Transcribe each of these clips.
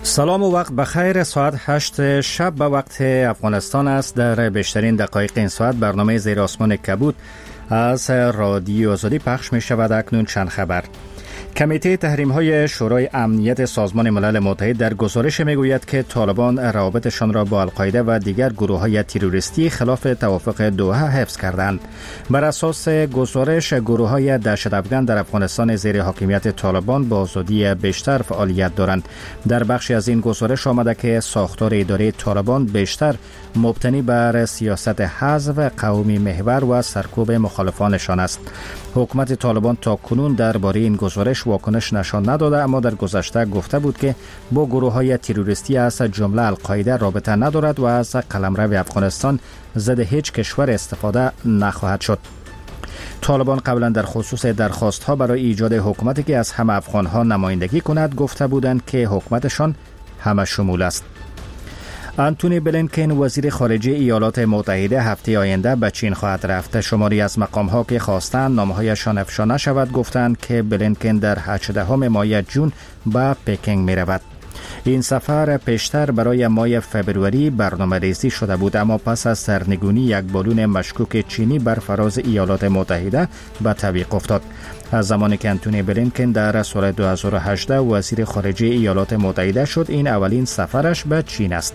سلام و وقت بخیر. ساعت 8 شب به وقت افغانستان است. در بیشترین دقایق این ساعت برنامه زیر آسمان کبود از رادیو آزادی پخش می شود. اکنون چند خبر. کمیته تحریم‌های شورای امنیت سازمان ملل متحد در گزارش می‌گوید که طالبان روابطشان را با القاعده و دیگر گروه‌های تروریستی خلاف توافق دوحه حفظ کردند. بر اساس گزارش، گروه‌های دهشت‌افکن در افغانستان زیر حاکمیت طالبان با آزادی بیشتر فعالیت دارند. در بخشی از این گزارش آمده که ساختار اداره طالبان بیشتر مبتنی بر سیاست حذف قومی محور و سرکوب مخالفانشان است. حکومت طالبان تا کنون درباره این گزارش واکنش نشان نداده، اما در گذشته گفته بود که با گروه‌های تروریستی از جمله القاعده رابطه ندارد و از قلمرو افغانستان ضد هیچ کشور استفاده نخواهد شد. طالبان قبلا در خصوص درخواست‌ها برای ایجاد حکومتی که از همه افغان‌ها نمایندگی کند گفته بودند که حکومتشان همه شمول است. آنتونی بلینکن وزیر خارجه ایالات متحده هفته آینده به چین خواهد رفت. شماری از مقام‌ها که خواستند نامه‌هایشان افشا نشود گفتند که بلینکن در 18 ماه جون به پکینگ می‌رود. این سفر پیشتر برای ماه فبروری برنامه‌ریزی شده بود، اما پس از سرنگونی یک بالون مشکوک چینی بر فراز ایالات متحده به تعویق افتاد. از زمانی که آنتونی بلینکن در سال 2018 وزیر خارجه ایالات متحده شد، این اولین سفرش به چین است.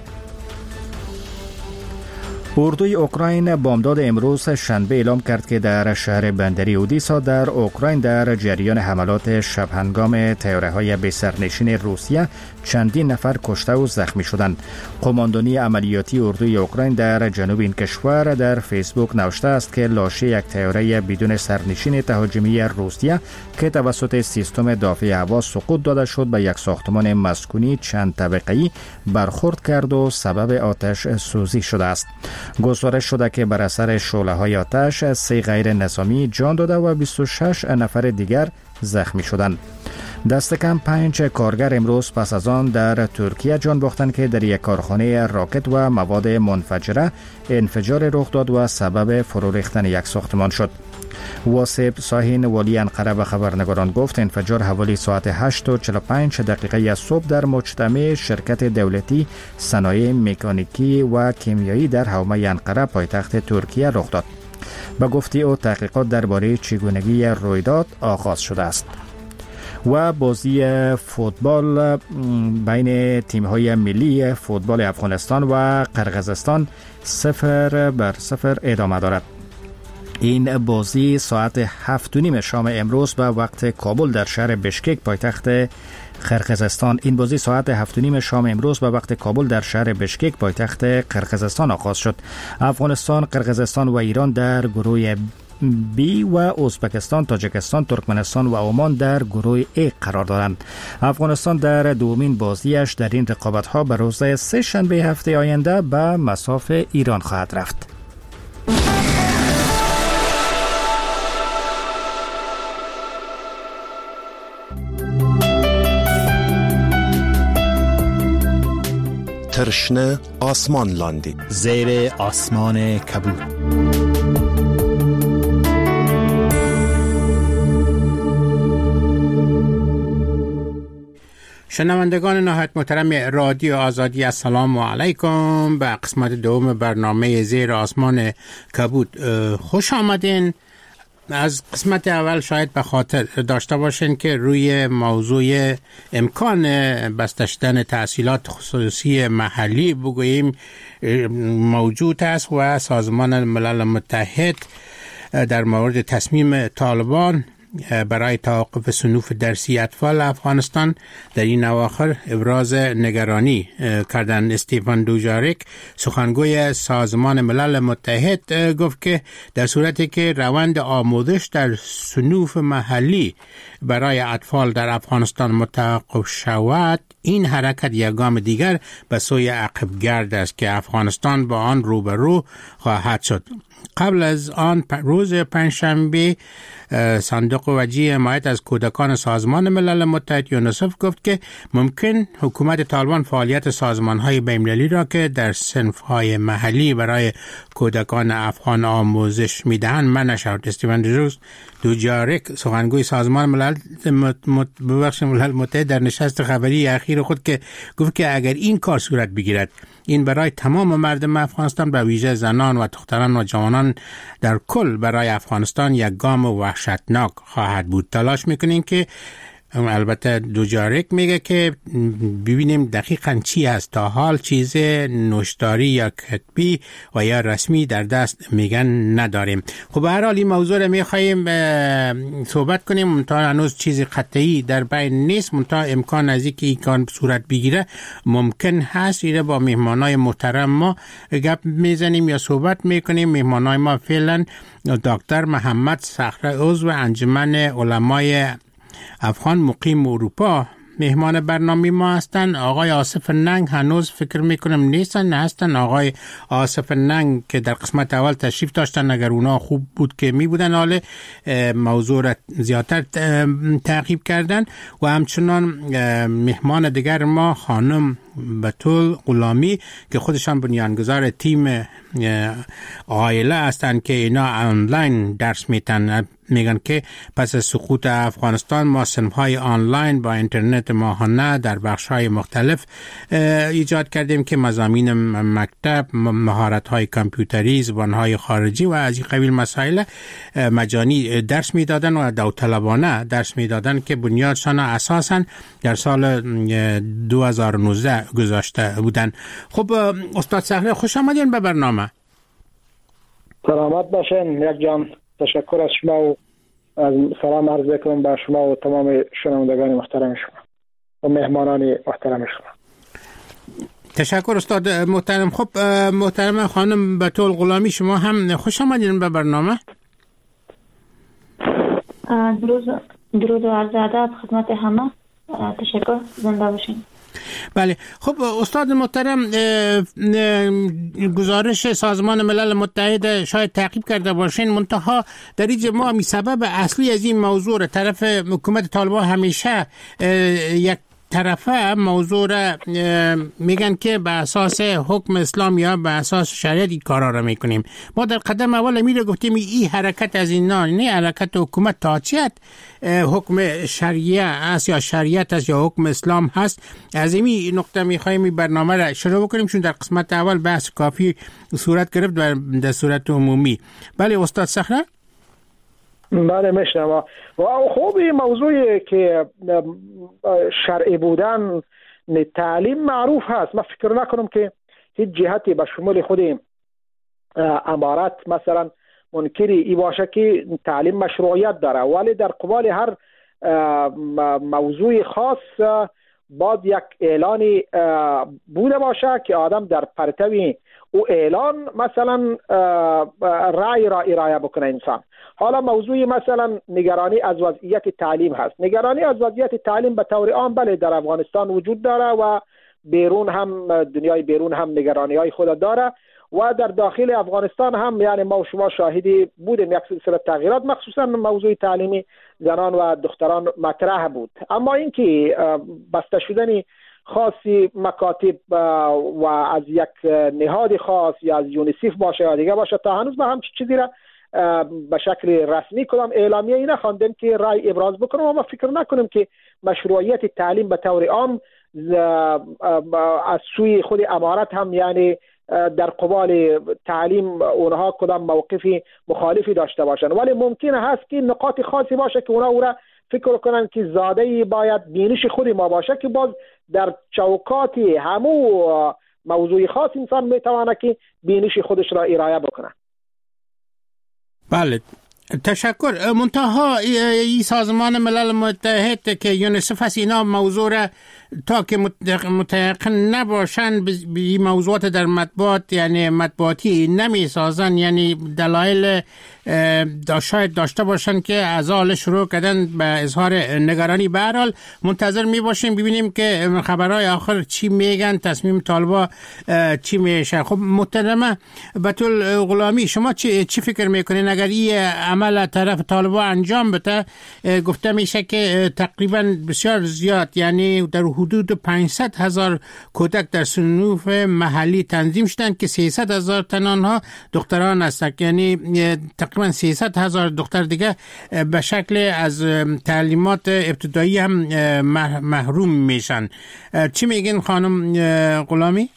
اردوی اوکراین بامداد امروز شنبه اعلام کرد که در شهر بندری اودیسا در اوکراین در جریان حملات شب هنگام طیاره‌های بی سرنشین روسیه چندین نفر کشته و زخمی شدند. قماندانی عملیاتی اردوی اوکراین در جنوب این کشور در فیسبوک نوشته است که لاشه یک طیاره بدون سرنشین تهاجمی روسیه که توسط سیستم دافع هوا سقوط داده شد به یک ساختمان مسکونی چند طبقه‌ای برخورد کرد و سبب آتش سوزی شده است. گزارش شده که بر اثر شعله‌های آتش 3 غیر نظامی جان داده و 26 نفر دیگر زخمی شدند. دست کم 5 کارگر امروز پس از آن در ترکیه جان باختند که در یک کارخانه راکت و مواد منفجره انفجار رخ داد و سبب فرو ریختن یک ساختمان شد. واسب ساهین والی انقره به خبرنگاران گفت انفجار حوالی ساعت 8:45 صبح در مجتمع شرکت دولتی صنایع مکانیکی و کیمیایی در حومه انقره پایتخت ترکیه رخ داد. به گفته او تحقیقات درباره چگونگی رویداد آغاز شده است. و بازی فوتبال بین تیم‌های ملی فوتبال افغانستان و قرقیزستان 0-0 ادامه دارد. این بازی ساعت 7:30 شام امروز به وقت کابل در شهر بشکک پایتخت قرقیزستان قرقیزستان آغاز شد. افغانستان، قرقیزستان و ایران در گروه بی و ازبکستان، تاجیکستان، ترکمنستان و عمان در گروه ای قرار دارند. افغانستان در دومین بازیش در این رقابت‌ها به روز سه شنبه هفته آینده به مصاف ایران خواهد رفت. ترشنه آسمان لاندی زیر آسمان کبود. شنوندگان نهایت محترم رادیو آزادی، السلام علیکم. به قسمت دوم برنامه زیر آسمان کبود خوش آمدین. از قسمت اول شاید به خاطر داشته باشین که روی موضوع امکان بستشتن تحصیلات خصوصی محلی بگوییم موجود است و سازمان ملل متحد در مورد تصمیم طالبان برای توقف صنوف درسی اطفال افغانستان در این اواخر ابراز نگرانی کردند. استیفن دوجاریک سخنگوی سازمان ملل متحد گفت که در صورتی که روند آموزش در صنوف محلی برای اطفال در افغانستان متوقف شود، این حرکت یک گام دیگر به سوی عقبگرد است که افغانستان با آن روبرو خواهد شد. قبل از آن روز پنجشنبه صندوق وجیه حمایت از کودکان سازمان ملل متحد یونیسف گفت که ممکن حکومت طالبان فعالیت سازمان‌های بین‌المللی را که در صنف‌های محلی برای کودکان افغان آموزش می‌دهند منع شود. استیون دوجاریک سخنگوی سازمان ملل متحد در نشست خبری اخیر خود که گفت که اگر این کار صورت بگیرد این برای تمام مردم افغانستان به ویژه زنان و دختران و جوانان در کل برای افغانستان یک گام وحشتناک خواهد بود. تلاش میکنیم که البته دوجاریک میگه که ببینیم دقیقاً چی هست. تا حال چیز نوشتاری یا کتبی و یا رسمی در دست میگن نداریم. خب به هر حال این موضوع رو میخواییم صحبت کنیم، منتها هنوز چیز قطعی در بین نیست، منتها امکان از اینکه این کار صورت بگیره ممکن هست. ایره با مهمانای محترم ما گپ میزنیم یا صحبت میکنیم. مهمانای ما فعلا دکتر محمد صخره عضو انجمن علمای افغان مقیم اروپا مهمان برنامه ما هستند. آقای آصف ننگ هنوز فکر میکنم نیستن، نه هستن. آقای آصف ننگ که در قسمت اول تشریف داشتن، اگر اونا خوب بود که می بودن، حالا موضوع را زیادتر تعقیب کردن. و همچنان مهمان دیگر ما خانم بتول غلامی که خودشان بنیانگذار تیم عائله هستند که اینا آنلاین درس میتن. میگن که پس از سقوط افغانستان ما صنف‌های آنلاین با اینترنت ماهانه در بخش‌های مختلف ایجاد کردیم که مضامین مکتب، مهارت‌های کامپیوتری، زبان‌های خارجی و از این قبیل مسائل مجانی درس میدادن و داوطلبانه درس میدادن که بنیادشان اساساً در سال 2019 گذاشته بودن. خب استاد صخره خوش آمدین به برنامه. سلامت باشین یک جان. تشکر از شما و از سلام عرض میکنم به شما و تمام شنوندگان محترم شما و مهمانان محترم شما. تشکر استاد محترم. خب محترم خانم بتول غلامی شما هم خوش آمدین به برنامه. درود و عرض ادب خدمت همه. تشکر، زنده باشین. بله. خب استاد محترم، گزارش سازمان ملل متحد شاید تعقیب کرده باشین، منتها در اینجا ما سبب اصلی از این موضوع طرف حکومت طالبان همیشه یک طرفه موضوع را میگن که به اساس حکم اسلام یا به اساس شریعت این کارا را میکنیم. ما در قدم اول میره گفتیم این حرکت از این نه حرکت حکومت تاچیت حکم شریعه است یا شریعت است یا حکم اسلام هست. از این نقطه میخوایم این برنامه را شروع بکنیم چون در قسمت اول بحث کافی صورت گرفت در صورت عمومی. بله استاد صخره. بله میشنم. و خوب این موضوعی که شرعی بودن تعلیم معروف هست. من فکر نکنم که هیچ جهتی به شمول خود امارت مثلا منکری ای باشه که تعلیم مشروعیت داره، ولی در قبال هر موضوع خاص باید یک اعلانی بوده باشه که آدم در پرتوی او اعلان مثلا رأی را ارائه بکنه انسان. حالا موضوع مثلا نگرانی از وضعیت تعلیم هست. نگرانی از وضعیت تعلیم به طور عام بله در افغانستان وجود داره و بیرون هم، دنیای بیرون هم نگرانی های خود داره و در داخل افغانستان هم، یعنی ما و شما شاهدی بودیم یک سلسله تغییرات مخصوصا موضوع تعلیمی زنان و دختران مطرح بود. اما اینکه بسته شدن خاصی مکاتب و از یک نهاد خاص یا از یونیسف باشه یا دیگه باشه، تا هنوز ما هم چیزی را به شکل رسمی کدام اعلامیه ای نخواندیم که رای ابراز بکنم و ما فکر نکنیم که مشروعیت تعلیم به طور عام از سوی خود امارت هم، یعنی در قبال تعلیم اونها کدام موقفی مخالفی داشته باشن، ولی ممکنه هست که نقاط خاصی باشه که اونها او را فکر کنن که زاده‌ای باید بینش خود ما باشه که باز در چوکات همو موضوع خاص انسان میتونه که بینش خودش را ارائه بکنه. بله تشکر. منتها ای سازمان ملل متحد که یونیسف هست اینا موضوع را تا که متيقن نباشن به موضوعات در مطبوعات یعنی مطبوعاتی نمی سازن، یعنی دلایل شاید داشته باشن که از حال شروع کردن به اظهار نگرانی. به هر حال منتظر می باشیم ببینیم که خبرهای آخر چی میگن، تصمیم طالبا چی میشه. خب محترمه بتول غلامی، شما چی فکر میکنین اگر این عمل طرف طالبا انجام بده؟ گفته میشه که تقریبا بسیار زیاد، یعنی در حدود 500,000 کودک در صنوف محلی تنظیم شدن که 300,000 تن آنها دختران هستند، یعنی تقریبا 300,000 دختر دیگه به شکل از تعلیمات ابتدایی هم محروم میشن. چی میگین خانم غلامی؟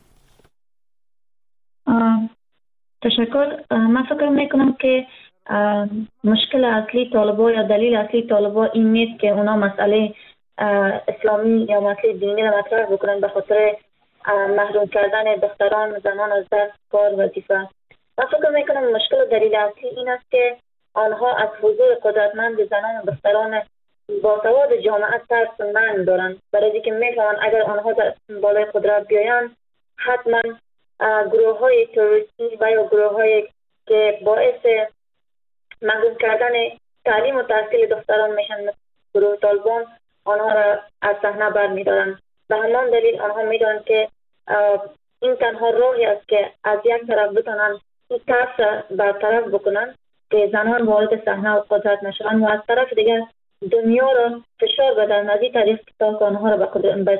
تشکر. من فکر میکنم که مشکل اصلی طالبا یا دلیل اصلی طالبا این نیست که اونا مسئله اسلامی یا مسئله دینی را مطرح بکنن به خاطر محروم کردن دختران زنان از دست کار وظیفه. من فکر میکنم مشکل دلیل اصلی این است که آنها از حضور قدرتمند زنان و دختران باسواد جامعه ترس دارن، برای اینکه میفهمن اگر آنها در بالای قدرت بیاین حتما گروه های تروریستی و یا گروه های که باعث محروم کردن تعلیم و تحصیل دختران میشن گروه طالبان آنها را از صحنه برمیدارن. به همان دلیل آنها میدونن که این تنها راهی است که از یک طرف بتونن این ترس برطرف بکنن که زنان وارد صحنه و قدرت نشوند و از طرف دیگر دنیا را فشار بدن از این طریق تا آنها را به قدرت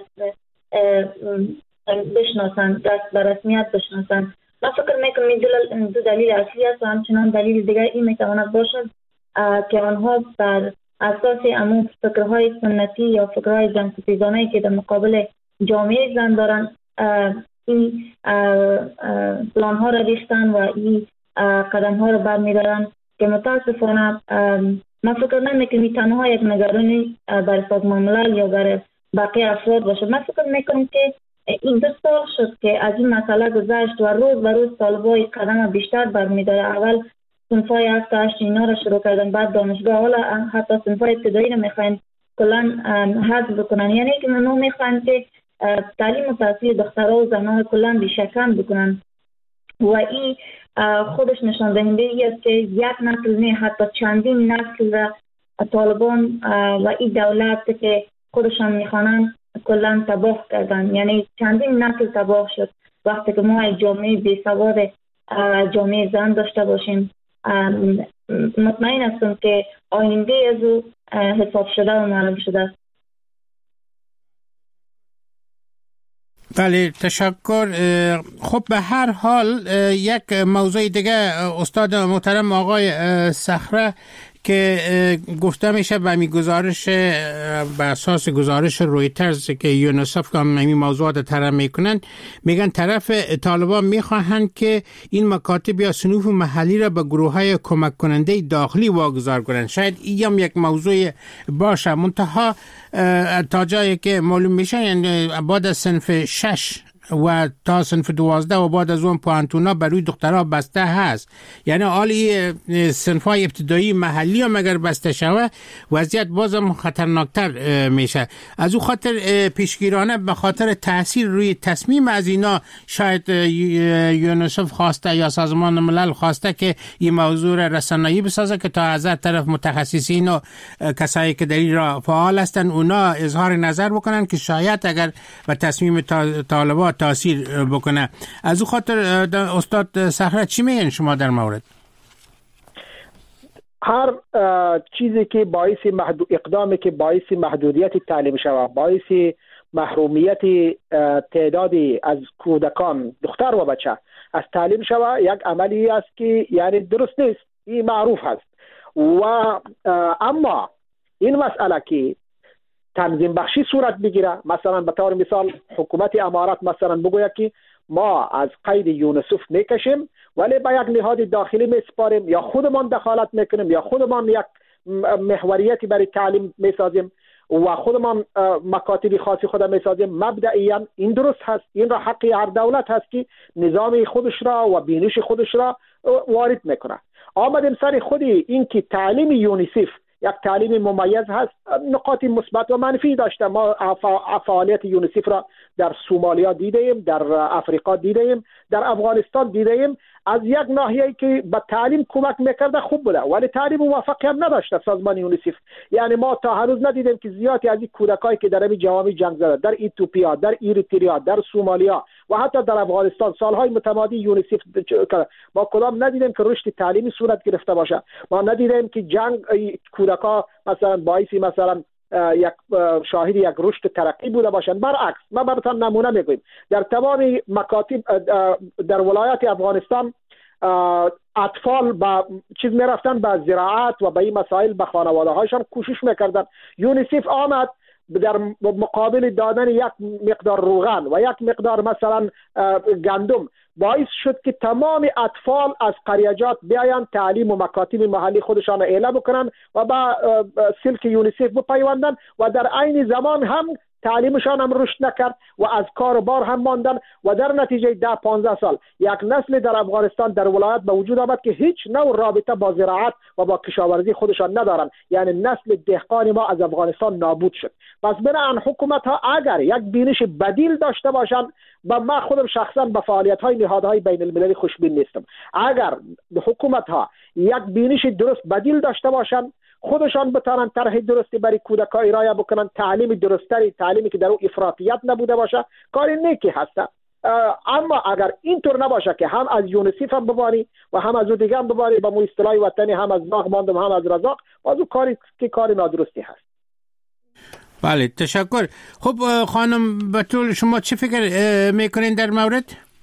بشناسن، دست به رسمیت بشناسن. من فکر میکنم این دو دلیل اصلی است و همچنان دلیل دیگر این میتواند باشد که آنها بر اساس امون فکرهای سنتی یا فکرهای جنگ‌ستیزانه‌ای که در مقابل جامعه زن دارن این پلان‌ها را ریختن و این قدم‌ها را برمی‌دارن که متاسفانه من فکر نمیکنم تنها یک نگرانی برای سازمان ملل یا برای باقی افراد باشه. من فکر میکنم که این 2 سال شد که از این مسئله گذشت و روز به روز طالبای قدم بیشتر برمی‌داره. اول صنفای 7 تا 8 اینا را شروع کردن، بعد دانشگاه، حالا حتی صنفای ابتدایی رو میخواین کلا حذف بکنن، یعنی که اونا میخواین که تعلیم و تحصیل دخترها و زنان کلا بیشکن بکنن و این خودش نشان دهنده است که یک نسل نه حتی چندین نسل را طالبان و این دولت که خودشان میخوانن کلا تباه کردن، یعنی چندین نسل تباه شد. وقتی که ما جامعه بیسواد جامعه زن داشته باشیم مطمئن هستم که آینده از او حساب شده و معلوم شده است. بله تشکر. خب به هر حال یک موضوع دیگه استاد محترم آقای صخره که گفته میشه به می گزارش به اساس گزارش رویترز که یونیسف هم این موضوعات طرح میکنن، میگن طرف طالبان میخواهند که این مکاتب یا صنوف محلی را به گروه های کمک کننده داخلی واگذار کنند. شاید این هم یک موضوع باشه، منتها تا جایی که معلوم میشه یعنی بعد از صنف 6 و تا صنف 12 و بعد از اون پوانتونا بروی دخترها بسته هست، یعنی حالی صنفای ابتدایی محلی هم اگر بسته شوه وضعیت بازم خطرناکتر میشه. از او خاطر پیشگیرانه به خاطر تاثیر روی تصمیم از اینا شاید یونیسف خواسته یا سازمان ملل خواسته که این موضوع را رسانه‌ای بسازه که تا از طرف متخصصین و کسایی که در این را فعال هستن اونا اظهار نظر بکنن که شاید اگر به تصمیم طالبان تاثیر بکنه. از او خاطر استاد صخره چی میگن شما در مورد؟ هر چیزی که باعث اقدامی که باعث محدودیت تعلیم شود، باعث محرومیت تعدادی از کودکان دختر و بچه از تعلیم شود، یک عملی است که یعنی درست نیست، این معروف است. و اما این مسئله که تنظیم بخشی صورت بگیره، مثلا به طور مثال حکومت امارات مثلا بگوید که ما از قید یونیسف میکشیم ولی با یک نهاد داخلی میسپاریم یا خودمان دخالت میکنیم یا خودمان یک محوریتی برای تعلیم میسازیم و خودمان مکاتب خاصی خود میسازیم. مبدئیاً این درست هست، این را حق هر دولت هست که نظام خودش را و بینش خودش را وارد میکنه. آمدیم سر خودی این که تعلیم یونیسف یک تعلیم ممیز هست. نقاط مثبت و منفی داشته. ما فعالیت یونیسف را در سومالیا دیدیم، در افریقا دیدیم، در افغانستان دیدیم. از یک ناحیه‌ای که به تعلیم کمک میکرده خوب بوده، ولی تعلیم موفقیت نداشته سازمان یونیسف. یعنی ما تا هنوز ندیدیم که زیادی از این کودکایی که در این جوامع جنگ زده، در ایتوپیا، در اریتریا، در سومالیا و حتی در افغانستان سالهای متمادی یونیسف ما کدام ندیدیم که رشد تعلیمی صورت گرفته باشه. ما ندیدیم که جنگ کودکا مثلا باعثی مثلا یک شاهد یک رشد ترقی بوده باشند. برعکس، ما براتون نمونه میگویم در تمام مکاتب در ولایات افغانستان اطفال با چیز میرفتن به زراعت و به این مسائل به خانواده هایشان کوشش میکردن. یونیسف آمد در مقابل دادن یک مقدار روغن و یک مقدار مثلا گندم باعث شد که تمام اطفال از قریجات بیاین تعلیم و مکاتب محلی خودشان اعلام بکنن و با سلک یونیسف بپیوندن و در عین زمان هم تعلیمشان هم رشد نکرد و از کار و بار هم ماندن و در نتیجه 10-15 سال یک نسل در افغانستان در ولایت به وجود آمد که هیچ نوع رابطه با زراعت و با کشاورزی خودشان ندارن. یعنی نسل دهقان ما از افغانستان نابود شد. پس بنابراین حکومت ها اگر یک بینش بدیل داشته باشند، با ما خودم شخصا به فعالیت های نهادهای بین المللی خوشبین نیستم. اگر حکومت ها یک بینش درست بدیل داشته باشند، خودشان بتانن طرح درستی برای کودکان ارائه بکنن، تعلیم درستری، تعلیمی که در او افراطیت نبوده باشه، کار نیکی هست. اما اگر اینطور نباشه که هم از یونیسف هم بباری و هم از دیگه هم بباری، با مو اصطلاح وطنی هم از باغ ماندم هم از رزاق، باز کاری که کار نادرستی هست. بله، تشکر. خب خانم بتول، شما چه فکر میکنین در مورد؟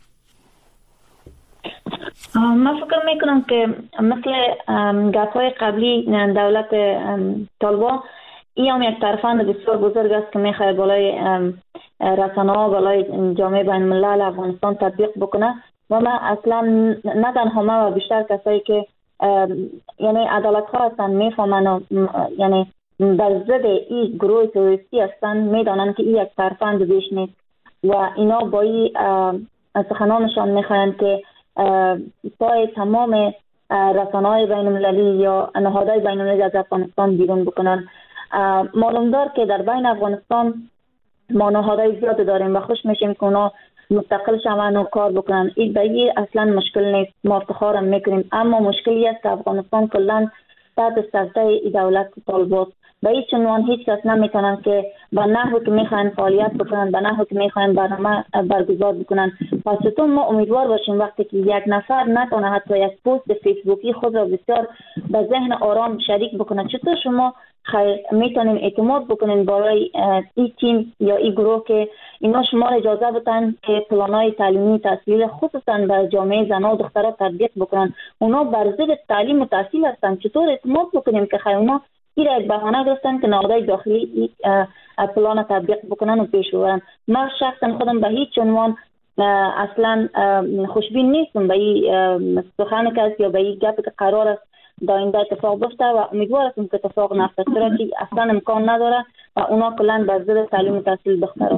من فکر میکنم که مثل گپ‌های قبلی دولت طالبان این هم یک ترفند بسیار بزرگ است که میخواد بالای رسانه‌ها، بالای جامعه بین الملل افغانستان تطبیق بکنه. و من اصلا نه تنها من و بیشتر کسایی که یعنی عدالت ها هستن میفهمن و یعنی در ضد این گروه تروریستی هستن، میدانن که این یک ترفند بیش نیست و اینا با این سخنانشان میخواهند که پای تمام رسانه‌های بین المللی یا نهادهای بین المللی از افغانستان بیرون بکنن. معلوم دار که در بین افغانستان ما نهادهای زیاد داریم و خوش میشیم که اونا مستقل شون و کار بکنن. این به اصلا مشکل نیست، ما افتخارم میکنیم. اما مشکلی است که افغانستان کلا تحت سلطه ای دولت طالبان به هیچ عنوان هیچ کس نمیتونن که به نحوی که میخواین فعالیت بکنن، به نحوی که میخواین برنامه برگزار بکنن. پس تو ما امیدوار باشیم وقتی که یک نفر نتونه حتی یک پست فیسبوکی خود را بسیار به ذهن آرام شریک بکنه، چطور شما میتونیم اعتماد بکنین برای این تیم یا این گروه که اینا شما اجازه بدن که پلانهای تعلیمی تحصیلی خصوصا در جامعه زنان و دخترها تطبیق بکنن؟ اونا بر ضد تعلیم و تحصیل هستن. چطور اعتماد بکنیم که اونا این را یک بهانه گرفتن که نهادهای داخلی پلان تطبیق بکنن و پیش ببرن؟ من شخصا خودم به هیچ عنوان اصلا خوشبین نیستم به این سخن که یا به این گپ که قرار است در آینده اتفاق بیفته و امیدوار هستم که اتفاق نیفته، چرا که اصلا امکان نداره و اونا کلا بر ضد تعلیم و تحصیل دخترها.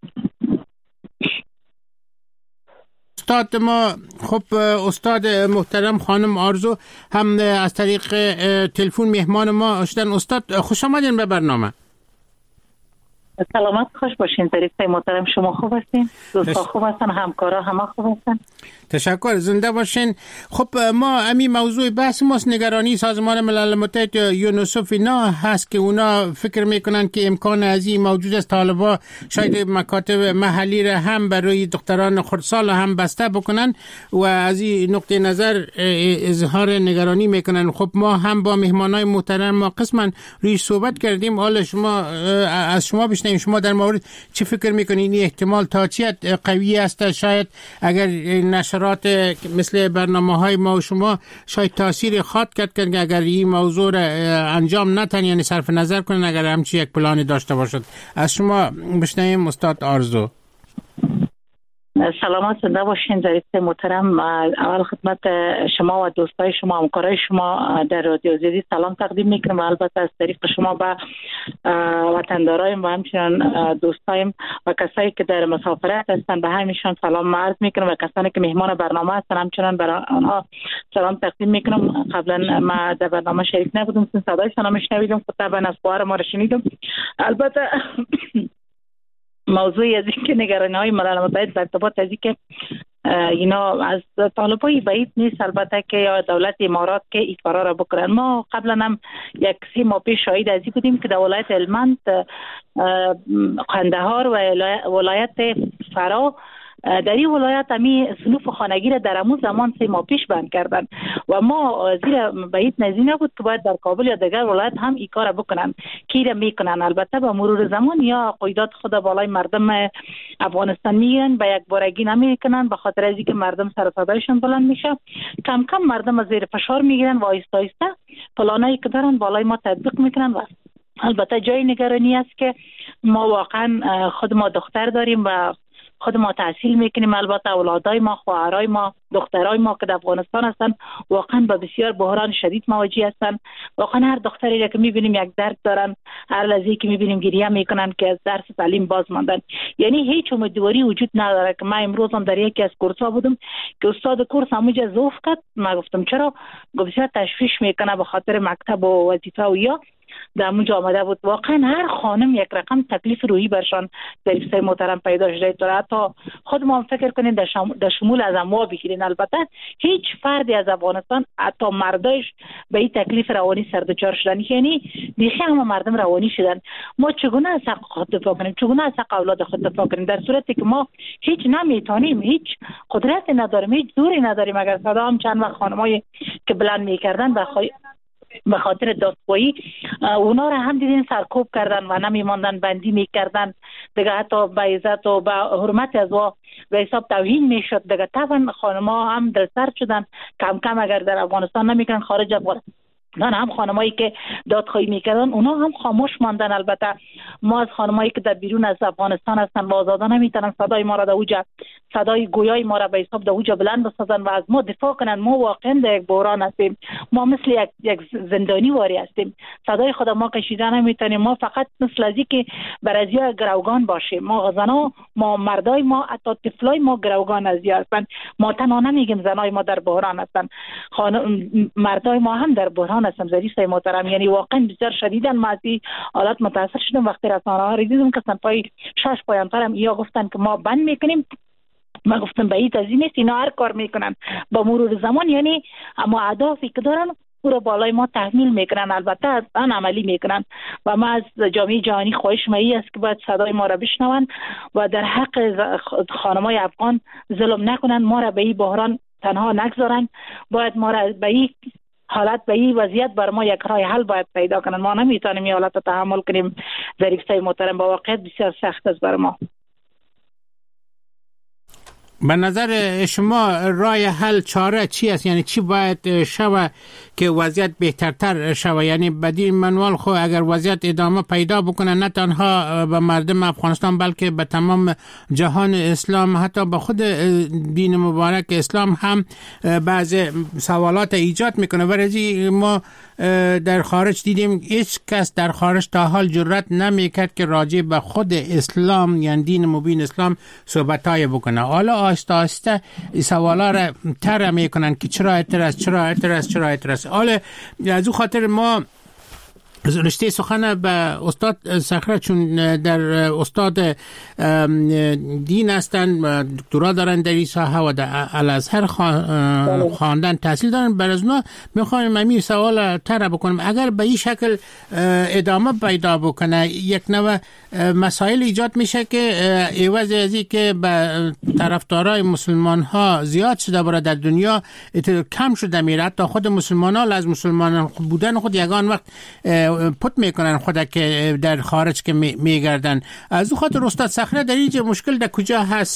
استاد ما، خب استاد محترم خانم آرزو هم از طریق تلفن مهمان ما شدن. استاد خوش آمدین به برنامه. سلامت خوش باشین. طریقه محترم شما خوب هستین؟ دوستا خوب هستن؟ همکارا همه خوب هستن؟ تشکر، زنده باشین. خب ما امی موضوع بحث ماست نگرانی سازمان ملل متحد یونیسف اینا هست که اونا فکر میکنن که امکان ازی موجود است طالبا شاید مکاتب محلی را هم برای دختران خردسال هم بسته بکنن و از این نقطه نظر اظهار نگرانی میکنن. خب ما هم با مهمانای محترم ما قسما روی صحبت کردیم. حالا شما از شما بشنویم، شما در مورد چه فکر میکنین؟ این احتمال تا چی قوی است؟ شاید اگر نشرات مثل برنامه‌های ما و شما شاید تاثیر خاط کرد که اگر این موضوع را انجام نتن، یعنی صرف نظر کنن اگر همچی یک پلانی داشته باشد. از شما بشنویم استاد آرزو. سلامت زنده باشین ظریف محترم. اول خدمت شما و دوستای شما همکارای شما در رادیو آزادی سلام تقدیم میکنم و البته از طریق شما به وطندارایم و همچنین دوستایم و کسایی که در مسافرت هستن به همشون سلام عرض میکنم و کسانی که مهمان برنامه هستن همچنین برای آنها سلام تقدیم میکنم. قبلا ما در برنامه شریک نبودم، صدایشان هم نشنیدم، طبعا از خبر ما را شنیدم. البته موضوعی از این که نگرانی‌های ملل متحد در ارتباط از این که اینا از طالبای بعید نیست البته که یا دولت امارات که این کارا را بکنن. ما قبلا هم یک 3 ماه پیش شاهد از این بودیم که در ولایت هلمند، قندهار و ولایت فرا در این ولایت همی صنوف خانگی را در همون زمان 3 ماه پیش بند کردن و ما زیر بعید نظیر نبود که باید در کابل یا دیگر ولایت هم این کار بکنن که را میکنن. البته با مرور زمان یا قیدات خود بالای مردم افغانستان میگیرن، به یک بارگی نمیکنن، به خاطر از اینکه مردم سر و صدایشون بلند میشه، کم کم مردم از زیر فشار میگیرن و آهسته آهسته پلانایی که دارن بالای ما تطبیق میکنن. و البته جای نگرانی است که ما واقعا خود ما دختر داریم و خود ما تحصیل میکنیم، البته اولادای ما، خواهرای ما، دخترای ما که در افغانستان هستن واقعا با بسیار بحران شدید مواجه هستن. واقعا هر دختری را که میبینیم یک درد دارن، هر لحظه که میبینیم گریه میکنن که از درس تعلیم باز ماندن. یعنی هیچ امیدواری وجود نداره. که من امروز هم در یکی از کورس‌ها بودم که استاد کورس همونجا ذوف کرد، من گفتم چرا؟ گفت بسیار تشویش میکنه به خاطر مکتب و وظیفه و یا در اونجا آمده بود. واقعا هر خانم یک رقم تکلیف روحی برشان ظریف محترم پیدا شده تا حتی خود ما فکر کنین در شمول از اموا بگیرین. البته هیچ فردی از افغانستان حتی مردایش به این تکلیف روانی سردچار شدن، یعنی بیخی همه مردم روانی شدن. ما چگونه از حق خود دفاع کنیم؟ چگونه از حق اولاد خود دفاع کنیم در صورتی که ما هیچ نمیتونیم، هیچ قدرت نداریم، هیچ زوری نداریم؟ اگر صدا هم چند وقت خانمایی که بلند میکردن به خاطر دادخواهی اونا را هم دیدین سرکوب کردن و نمیماندن، بندی میکردن دیگه، حتی به عزت و به حرمت از وا به حساب توهین میشد دیگه. طبعا خانم‌ها هم دلسرد شدن، کم کم اگر در افغانستان نمیکنن خارج افغانستان هم خانمایی که دادخواهی میکردن اونا هم خاموش ماندن. البته ما از خانمایی که در بیرون از افغانستان هستن و آزادا نمیتونن صدای ما را در اوجا، صدای گویای ما را به حساب در اوجا بلند بسازن و از ما دفاع کنن. ما واقعا در یک بحران هستیم، ما مثل یک زندانی واری هستیم، صدای خود ما کشیدن نمیتونیم. ما فقط مثل ازی که برازیا گروگان باشیم، ما زنا، ما مردای ما، حتی طفلای ما گروگان ازیا هستن. ما تنها نمیگیم زنای ما در بحران هستن، مردای ما هم در بحران هستم. ظریف محترم یعنی واقعا بسیار شدیدن ما از این حالات متاثر شدم. وقتی رسانه‌ها رو دیدم که پای 6 پایان‌ترم یا گفتن که ما بند میکنیم، ما گفتم بعید از این نیست، اینا هر کار میکنن با مرور زمان، یعنی اما اهدافی که دارن او را بالای ما تحمیل میکنن، البته از آن عملی میکنن. و ما از جامعه جهانی خواهش می است که باید صدای ما را بشنون و در حق خانمای افغان ظلم نکنن، ما را به این بحران تنها نگذارن، باید ما را به این حالت، به این وضعیت بر ما یک راه حل باید پیدا کنن. ما نمیتونیم این حالت رو تحمل کنیم. ظریف محترم با واقعیت بسیار سخت است بر ما. به نظر شما راه حل، چاره چی است؟ یعنی چی باید شوه که وضعیت بهترتر شوه؟ یعنی بدین منوال خو اگر وضعیت ادامه پیدا بکنه نه تنها به مردم افغانستان بلکه به تمام جهان اسلام، حتی به خود دین مبارک اسلام هم بعض سوالات ایجاد میکنه. ولی ما در خارج دیدیم هیچ کس در خارج تا حال جرأت نمیکرد که راجع به خود اسلام یعنی دین مبین اسلام صحبتای بکنه. حالا آهسته آهسته سوالا را طرح میکنن که چرا اعتراض. حالا از او خاطر ما رشته سخن به استاد صخره، چون در استاد دین هستن، دکترا دارن در این ساحه و در الازهر خواندن، تحصیل دارن، بر از اونا میخوایم همین سوال طرح بکنم. اگر به این شکل ادامه پیدا بکنه یک نوع مسائل ایجاد میشه که عوض از این که به طرفدارای مسلمان ها زیاد شده برای در دنیا کم شده میره، حتی خود مسلمان ها از مسلمان بودن خود یگان وقت پت میکنن خود که در خارج که میگردن. از او خاطر استاد صخره در اینجا مشکل در کجا هست؟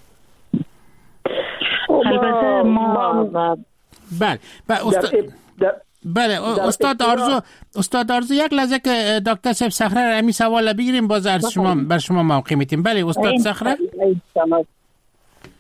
البته ما بله استاد آرزو یک لحظه که دکتر صاحب صخره را همین سوال بگیریم باز بر شما موقع میتیم. بله استاد صخره.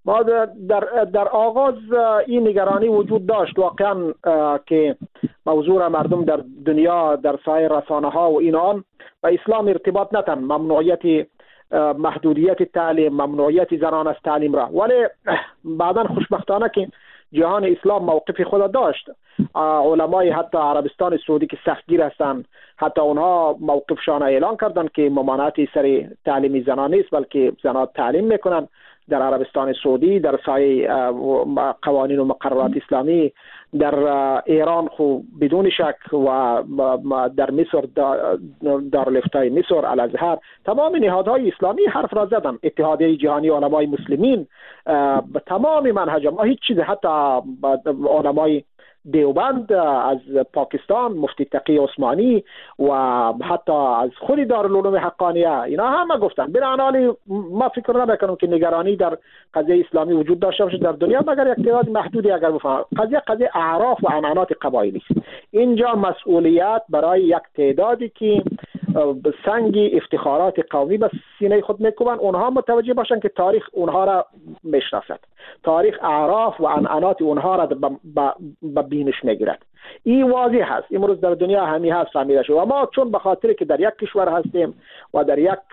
ما در آغاز این نگرانی وجود داشت واقعا که موضوع مردم در دنیا در سایر رسانه ها و اینان و اسلام ارتباط ندن ممنوعیت محدودیت تعلیم، ممنوعیت زنان از تعلیم را، ولی بعدا خوشبختانه که جهان اسلام موقف خود داشت. علمای حتی عربستان سعودی که سختگیر هستند، حتی اونها موقفشان اعلان کردند که ممانعت سر تعلیم زنان نیست، بلکه زنان تعلیم میکنن در عربستان سعودی، در سایه قوانین و مقررات اسلامی، در ایران خو بدون شک و در مصر دارالفتای مصر، الازهر، تمام نهادهای اسلامی حرف را زدن. اتحادیه جهانی علمای مسلمین به تمام منهج ما هیچ چیز، حتی علمای دیوبند از پاکستان، مفتی تقی عثمانی و حتی از خود دارالعلوم حقانیه، اینا همه گفتن. بنابراین ما فکر نمیکنم که نگرانی در قضیه اسلامی وجود داشته باشه در دنیا، مگر یک تعداد محدودی اگر بفهمن. قضیه اعراف و عنعنات قبایلی است. اینجا مسئولیت برای یک تعدادی که سنگ افتخارات قومی به سینه خود میکوبن، اونها متوجه باشن که تاریخ اونها را میشناسد، تاریخ اعراف و عنعنات اونها را به بینش میگیرد. این واضح هست، امروز در دنیا همی هست فهمیده شد. و ما چون به خاطر که در یک کشور هستیم و در یک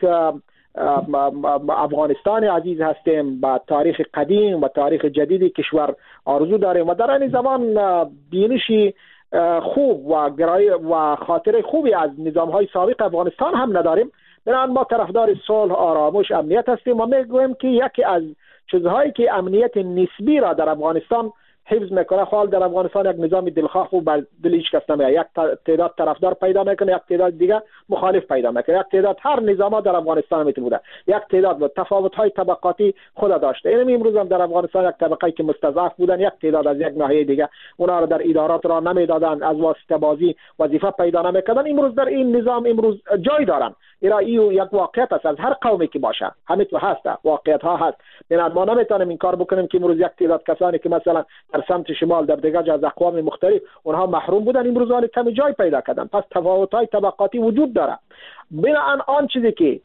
افغانستان عزیز هستیم، با تاریخ قدیم و تاریخ جدید کشور آرزو داریم و در این زمان بینشی خوب و گرای و خاطر خوبی از نظام‌های سابق افغانستان هم نداریم. بنابراین ما طرفدار صلح، آرامش، امنیت هستیم و میگویم که یکی از چیزهایی که امنیت نسبی را در افغانستان حفظ میکنه، حال در افغانستان یک نظام دلخواه و بر دل هیچ کس نمیاد. یک تعداد طرفدار پیدا میکنه، یک تعداد دیگه مخالف پیدا میکنه. یک تعداد هر نظام در افغانستان میتونه بوده، یک تعداد با تفاوت‌های طبقاتی خود داشته. این امروز هم در افغانستان یک طبقه‌ای که مستضعف بودن، یک تعداد از یک ناحیه دیگه اونا رو در ادارات را نمیدادن، از واسطه بازی وظیفه پیدا نمیکردن. امروز در این نظام امروز جای دارن. این یک واقعیت است، از هر قومی که باشه همین تو هست، واقعیت ها هست. بنابراین ما نمیتونیم این کار بکنیم که امروز یک تعداد کسانی که مثلا در سمت شمال در دیگر از اقوام مختلف اونها محروم بودن، امروز حال کمی جای پیدا کردن. پس تفاوت‌های طبقاتی وجود داره. بنابراین آن چیزی که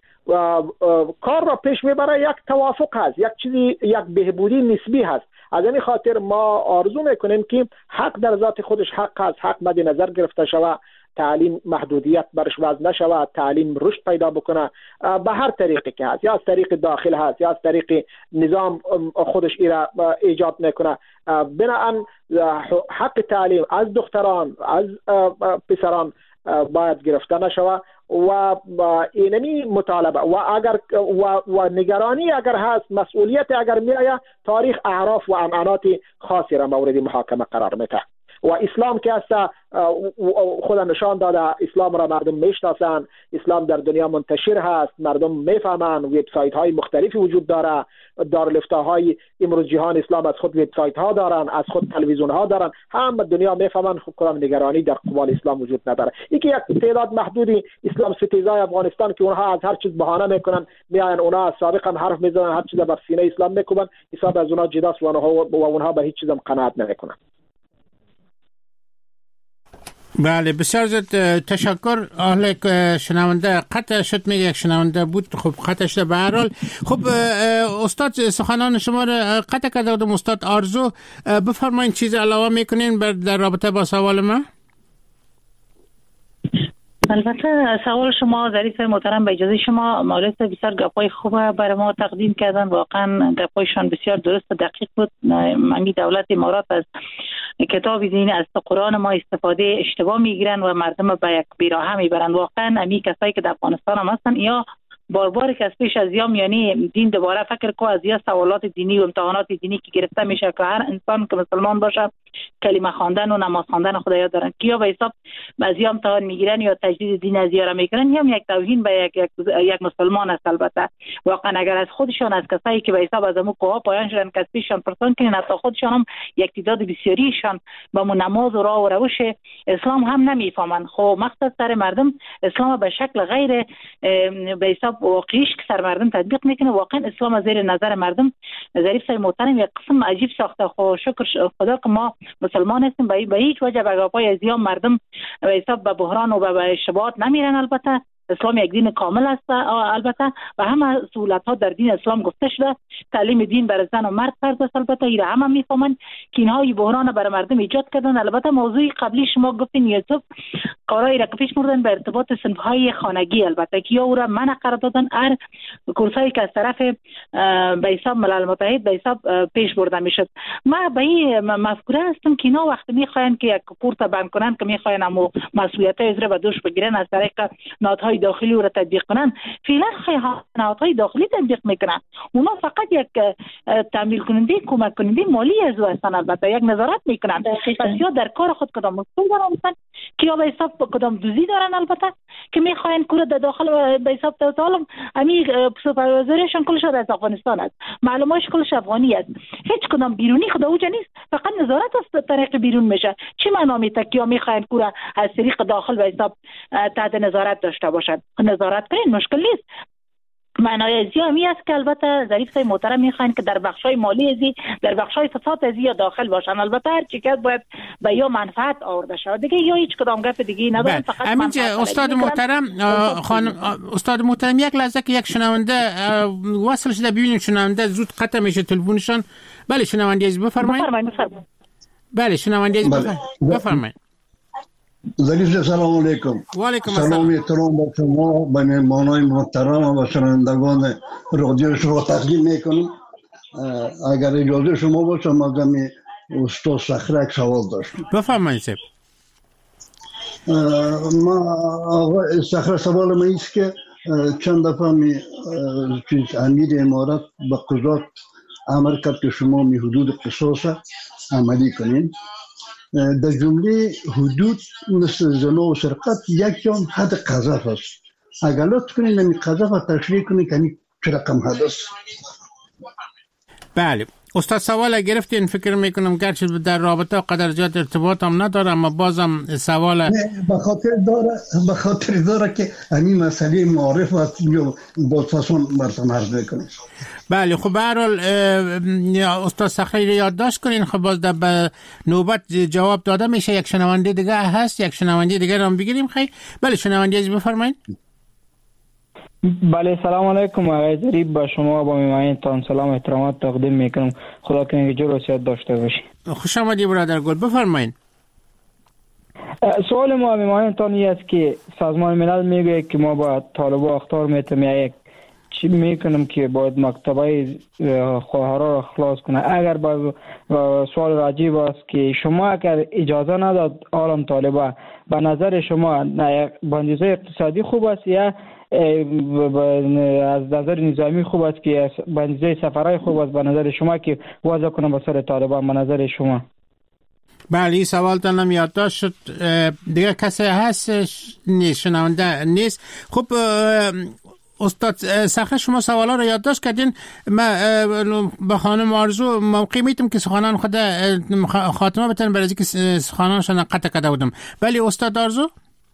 کار را پیش میبره یک توافق هست، یک چیزی، یک بهبودی نسبی هست. از این خاطر ما آرزو میکنیم که حق در ذات خودش حق هست، حق مد نظر گرفته شود، تعلیم محدودیت برش وضع نشود، تعلیم رشد پیدا بکنه به هر طریقی که هست، یا از طریق داخل هست یا از طریق نظام خودش ایرا ایجاد میکنه. بنابراین حق تعلیم از دختران، از پسران باید گرفته نشود و اینمی مطالبه و اگر و نگرانی اگر هست، مسئولیت اگر میآید، تاریخ اعراف و عنعنات خاصی را مورد محاکمه قرار میده. و اسلام که هست خود نشان داده، اسلام را مردم میشناسن، اسلام در دنیا منتشر هست، مردم میفهمن، وبسایت های مختلفی وجود داره، دارالفتاهای امروز جهان اسلام از خود وبسایت ها دارن، از خود تلویزیون ها دارن، هم دنیا میفهمن. خود کدام نگرانی در قبال اسلام وجود نداره. اینکه یک تعداد محدودی اسلام ستیزای افغانستان که اونها از هر چیز بهانه میکنن، میاین اونها از سابق هم حرف میزنن، هر چیز بر سینه اسلام میکوبن، حساب از اونها جداست و اونها به هیچ چیزم قناعت نمیکنن. بله، بسیار زیاد تشکر. اهل شنونده قطع شد، میگه یک شنونده بود، خب قطع شده. به هر حال خب استاد سخنان شما را قطع کرده بودم. استاد آرزو بفرمایید چیز علاوه میکنین در رابطه با سوال ما؟ البته سوال شما ظریف محترم، به اجازه شما مولوی بسیار گپای خوب برای ما تقدیم کردن. واقعا گپایشان بسیار درست و دقیق بود. منی دولت امارات از کتاب دین از قرآن ما استفاده اشتباه میگیرن و مردم به یک بیراهه میبرن. واقعا امی کسایی که در افغانستان هم هستن، یا بار که از پیش از یا یعنی دین دوباره فکر کو از یا سوالات دینی و امتحانات دینی که گرفته میشه که هر انسان که مسلمان باشه کلمه خواندن و نماز خواندن خدا یاد دارن، که یا به حساب از یا امتحان میگیرن یا تجدید دین از یا میکنن، یا یک توهین به یک مسلمان است. البته واقعا اگر از خودشان، از کسایی که به حساب از امو کوه پایان شدن که از پیششان پرسان کنین، حتی خودشان هم یک تعداد بسیاریشان با نماز و راه و روش اسلام هم نمیفهمن. خب مقصد سر مردم اسلام به شکل غیر به حساب واقعیش که سر مردم تطبیق میکنه. واقعا اسلام از زیر نظر مردم ظریف صاحب محترم یک قسم عجیب ساخته. خب شکر خدا که ما مسلمان هستیم، به هیچ وجه به گپای از یا مردم به حساب به بحران و به اشتباهات نمیرن. البته اسلام یک دین کامل است البته و همه سهولت‌ها در دین اسلام گفته شده. تعلیم دین برای زن و مرد فرض است. البته اینا همه میفهمن که اینها بحران برای مردم ایجاد کردن. البته موضوع قبلی شما گفتین یوسف قراری را که پیش بردن به ارتباط صنف‌های خانگی، البته که او را منع قرار دادن هر کورسایی که از طرف به حساب ملل متحد به حساب پیش برده میشد. ما به این مفکوره هستم که اینا وقت میخواین که یک کورس بند کنن که میخواین امو مسئولیت‌های از به دوش بگیرن از طریق نهادهای داخلی را تطبیق کنن، فعلا نهادهای داخلی تطبیق میکنن. اونا فقط یک تامین کننده کمک کننده مالی از هستن، البته یک نظارت میکنن. پس یا در کار خود کدام مسئول دارن که یا به حساب کدام دوزی دارن، البته که میخواین کور در داخل به حساب تعالم امی سوپروایزرشون کلش از افغانستان است، معلوماتش کلش افغانی است، هیچ کدام بیرونی خود اوجا نیست، فقط نظارت است طریق بیرون میشه. چی معنا میته که یا میخواین کور از طریق داخل به حساب تحت نظارت داشته باشد؟ نظارت کنین، مشکل نیست. معنای ازی همی است که البته ظریف صاحب محترم میخواین که در بخشای مالی ازی، در بخشای فساد ازی یا داخل باشن. البته هر چی که باید به یا منفعت آورده شود دیگه، یا هیچ کدام گپ دیگه ندارن. فقط همینجا استاد محترم، خانم استاد محترم یک لحظه که یک شنونده وصل شده، ببینیم شنونده زود قطع میشه تلفنشون. بله شنونده عزیز بفرمایید. بله شنونده عزیز بفرمایید. ظریف سلام علیکم. و علیکم سلام احترام با شما، به مهمانان محترم و شنوندگان رادیو شما تقدیم میکنم. اگر اجازه شما باشه ما دمی استاد صخره یک سوال داشتم. بفرمایید. ما آقا صخره سوال ما ایست که چند دفعه امیر امارت به قضات امر کرد که شما می حدود قصاص عملی کنین. در جمله حدود مثل زنا و سرقت یک هم حد قذف است. اگر لطف کنید این قذف را تشریح کنید که چه رقم حد است؟ بله استاد سوال گرفتین، فکر میکنم گرچه در رابطه قدر زیاد ارتباط هم نداره اما بازم سوال به خاطر داره که همین مسئله معارف است با فاسون براتون عرض میکنیم. بله خب به هر حال استاد صخره یادداشت کنین. خب باز در نوبت جواب داده میشه. یک شنونده دیگه هست، یک شنونده دیگه رو هم بگیریم. خیلی بله شنونده عزیز بفرمایید. بله سلام علیکم آقای ظریف، با شما با میهمانتان سلام احترامات تقدیم میکنم. خدا کنه که جور و صحت داشته باشی. خوش آمدید برادر گل، بفرمایید. سوال ما میهمانتان است که سازمان ملل میگه که ما با طالبان اخطار میتیم یک چی میکنم که باید مکتبای خواهرها را خلاص کنه. اگر با سوال راجب است که شما اگر اجازه نداد عالم طالبان، به نظر شما بندیزه اقتصادی خوب است یا از نظر نظامی خوب است که بندیزه سفرهای خوب است به نظر شما که وضع کنه به سر طالبان؟ به نظر شما؟ بله این سوال تنم یادداشت شد. دیگه کسی هست شنونده نیست. خب استاد صخره شما سوالا رو یادداشت کردین. من به خانم آرزو موقع میتونم که سخنان خود خاتمه بتن برای اینکه سخنانشون قطع کرده بودم. ولی استاد آرزو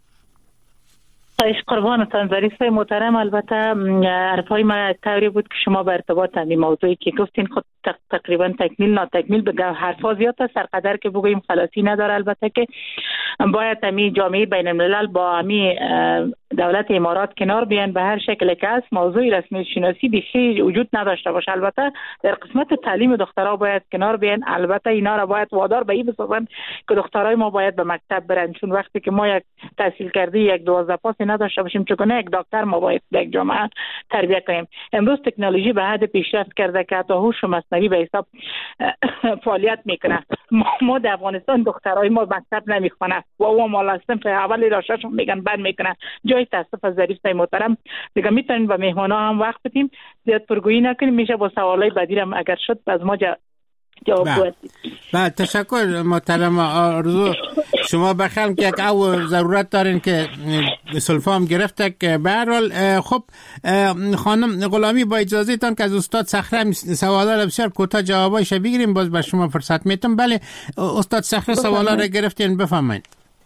قربانتان ظریف محترم، البته حرفای من طوری بود که شما به ارتباط همین موضوعی که گفتین خود تقریبا تکمیل ناتکمیل بگم، حرفا زیاد است سرقدر که بگوییم خلاصی نداره. البته که باید همین جامعه بین الملل با همین دولت امارات کنار بیان به هر شکل که است. موضوع رسمی شناسی بیخی وجود نداشته باشه. البته در قسمت تعلیم دخترها باید کنار بیان. البته اینا را باید وادار به این بسازن که دخترای ما باید به مکتب برن، چون وقتی که ما یک تحصیل کرده یک 12 پاس نداشته باشیم چگونه یک دکتر ما باید یک جامعه تربیت کنیم. امروز تکنولوژی به حد پیشرفت کرده که حتی هوش مصنوعی به حساب فعالیت میکنه. ما در افغانستان دخترای ما مکتب نمیخونه و او مال صنف اولی راشاشون میگن بند میکنه. جای تاسف از ظریف صاحب محترم دیگه میتونیم به مهمانا هم وقت بدیم، زیاد پرگویی نکنیم، میشه با سوالای بعدی هم اگر شد از ما جواب بدید. بله تشکر محترم آرزو. شما بخیر که یک او ضرورت دارین که سلفام گرفته که به هر حال. خب خانم غلامی با اجازه تان که از استاد صخره سوالا رو بسیار کوتاه جوابایش بگیریم، باز به شما فرصت میتم. بله استاد صخره سوالا رو گرفتین، بفرمایید.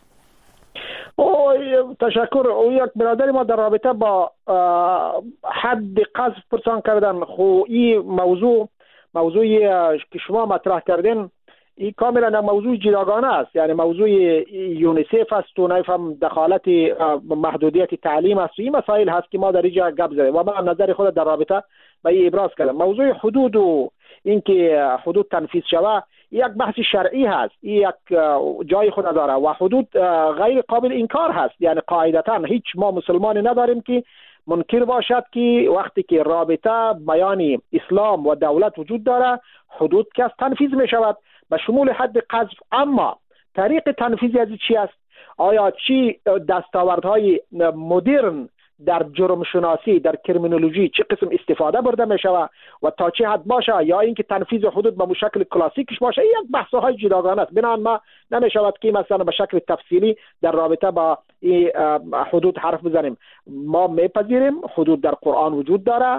تشکر. او یک برادر ما در رابطه با حد قذف پرسان کردن. خو این موضوعی که شما مطرح کردین این کاملا موضوع جداگانه است. یعنی موضوع یونیسف است و هم دخالت محدودیت تعلیم است و این مسائل هست که ما در اینجا گپ زدیم و من نظر خود در رابطه با این ابراز کردم. موضوع حدود و اینکه حدود تنفیذ شود یک بحث شرعی هست، یک جای خود داره و حدود غیر قابل انکار هست. یعنی قاعدتا هیچ ما مسلمانی نداریم که منکر باشد که وقتی که رابطه میان اسلام و دولت وجود داره حدود که تنفیذ می شود به شمول حد قذف. اما طریق تنفیذ از چی است؟ آیا چی دستاوردهای مدرن در جرم شناسی، در کرمینولوژی چه قسم استفاده برده می شود و تا چه حد باشه، یا اینکه تنفیذ حدود به شکل کلاسیکش باشه، این یک بحث های جداگانه است. بنابراین ما نمی شود که مثلا به شکل تفصیلی در رابطه با این حدود حرف بزنیم. ما میپذیریم حدود در قرآن وجود داره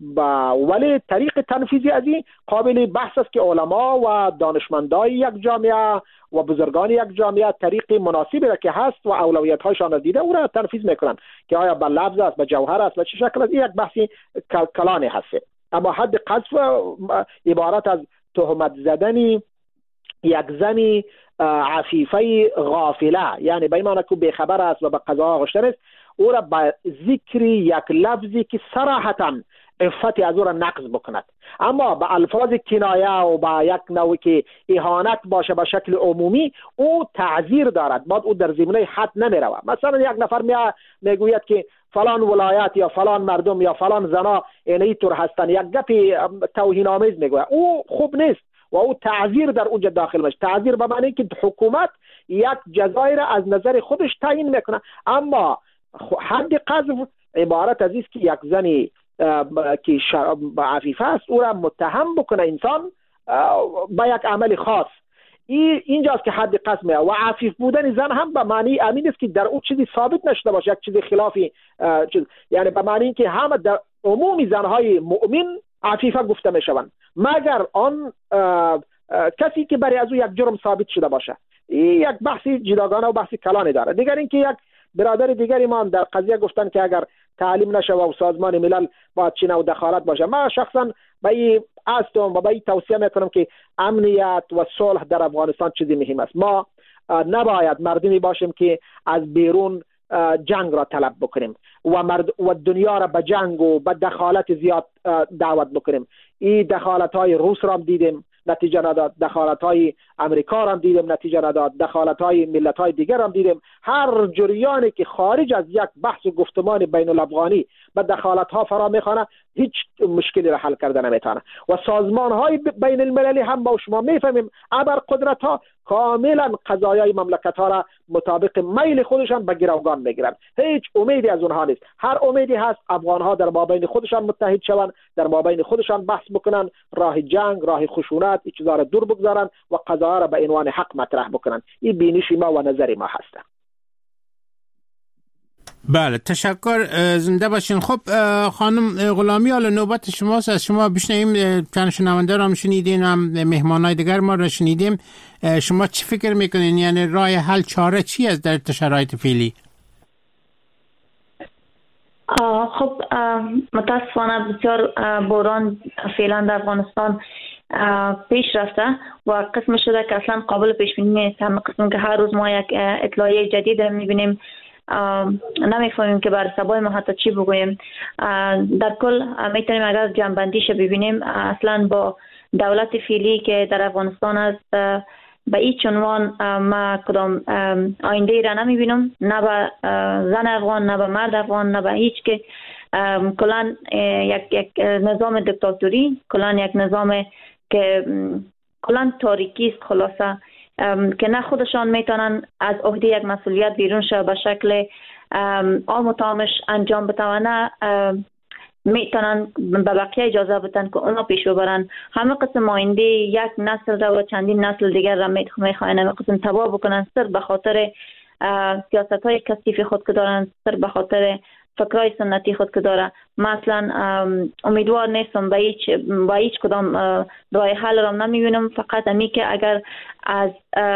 ولی طریق تنفیذی از این قابل بحث است که علما و دانشمندای یک جامعه و بزرگان یک جامعه طریق مناسبی را که هست و اولویت هایشان را دیده او را تنفیذ میکنن که آیا به لفظ است، به جوهر است، به چه شکل است. این یک بحثی کلانی هست. اما حد قذف عبارت از تهمت زدن یک زنی عفیفه غافله، یعنی به این معنی که بیخبر است و به قضا آغشته است، او را به ذکر یک لفظی که صراحتاً عفت از او را نقض بکند، اما به الفاظ کنایه و با یک نوع که اهانت باشه به شکل عمومی او تعذیر دارد. بعد او در زمینه حد نمی رود. مثلا یک نفر میگوید که فلان ولایت یا فلان مردم یا فلان زنا اینطور هستند، یک گپ توهین آمیز میگوید، او خوب نیست و او تعذیر در اونجا داخل میشه. تعذیر به معنی که حکومت یک جزای را از نظر خودش تعیین میکنه. اما حد قذف عبارت از است که یک زنی که عفیفه است او را متهم بکنه انسان با یک عمل خاص. اینجاست که حد قذف میاد. و عفیف بودن زن هم به معنی امین است که در اون چیزی ثابت نشده باشه، یک چیزی خلافی یعنی به معنی اینکه همه در عمومی زنهای مؤمن عفیفه گفته میشوند مگر آن کسی که برای از او یک جرم ثابت شده باشه. این یک بحثی جداگانه و بحثی کلانی داره. دیگر اینکه یک برادر دیگری ما در قضیه گفتن که اگر تعلیم نشه و سازمان ملل باید چی نوع دخالت باشه. من شخصا به این هستم و به این توصیه میکنم که امنیت و صلح در افغانستان چیزی مهم است. ما نباید مردمی باشیم که از بیرون جنگ را طلب بکنیم و دنیا را به جنگ و به دخالت زیاد دعوت بکنیم. این دخالت های روس را دیدیم نتیجه نداد، دخالت های امریکا را دیدیم نتیجه نداد، دخالت های ملت های دیگر را دیدیم. هر جریانی که خارج از یک بحث و گفتمان بین الافغانی به دخالت ها فرا میخوانه هیچ مشکلی را حل کرده نمیتونه. و سازمان های بین المللی هم با شما میفهمیم ابر قدرت ها کاملا قضایای مملکت ها را مطابق میل خودشان به گروگان میگیرند. هیچ امیدی از اونها نیست. هر امیدی هست افغان ها در مابین خودشان متحد شوند، در مابین خودشان بحث بکنن، راه جنگ، راه خشونت این چیزا را دور بگذارن و قضایا را به عنوان حق مطرح بکنن. این بینش ما و نظر ما هست. بله، تشکر، زنده باشین. خب خانم غلامی، حالا نوبت شماست. از شما بشنویم. چند شنونده را شنیدین، هم مهمانای دیگر ما را شنیدیم. شما چی فکر میکنین؟ یعنی راه حل، چاره چی است در شرایط فعلی؟ خب متاسفانه بسیار بحران فعلا در افغانستان پیش رفته و قسم شده که اصلا قابل پیش بینی نیست. هم قسم که هر روز ما یک اطلاعیه جدید میبینیم، نمیفهمیم که بر سبای ما حتی چی بگوییم. در کل میتونیم اگر جنبندیش ببینیم، اصلا با دولت فعلی که در افغانستان است به هیچ عنوان ما کدام آینده ای را نمیبینم، نه به زن افغان، نه به مرد افغان، نه به هیچ که کلان یک نظام دیکتاتوری، کلان یک نظام که کلان تاریکی است خلاصه، که نه خودشان میتونن از عهده یک مسئولیت بیرون شو به شکل عام و تامش انجام بدن، نه میتونن به بقیه اجازه بدن که اونا پیش ببرن. همه قسم آینده یک نسل را و چندین نسل دیگر را میخواین همه قسم تباه بکنن، سر به خاطر سیاست های کثیف خود که دارن، سر به خاطر فکرهای سنتی خود که داره. مثلا امیدوار نیستم به هیچ کدام راه حل را نمیبینم، فقط امی که اگر از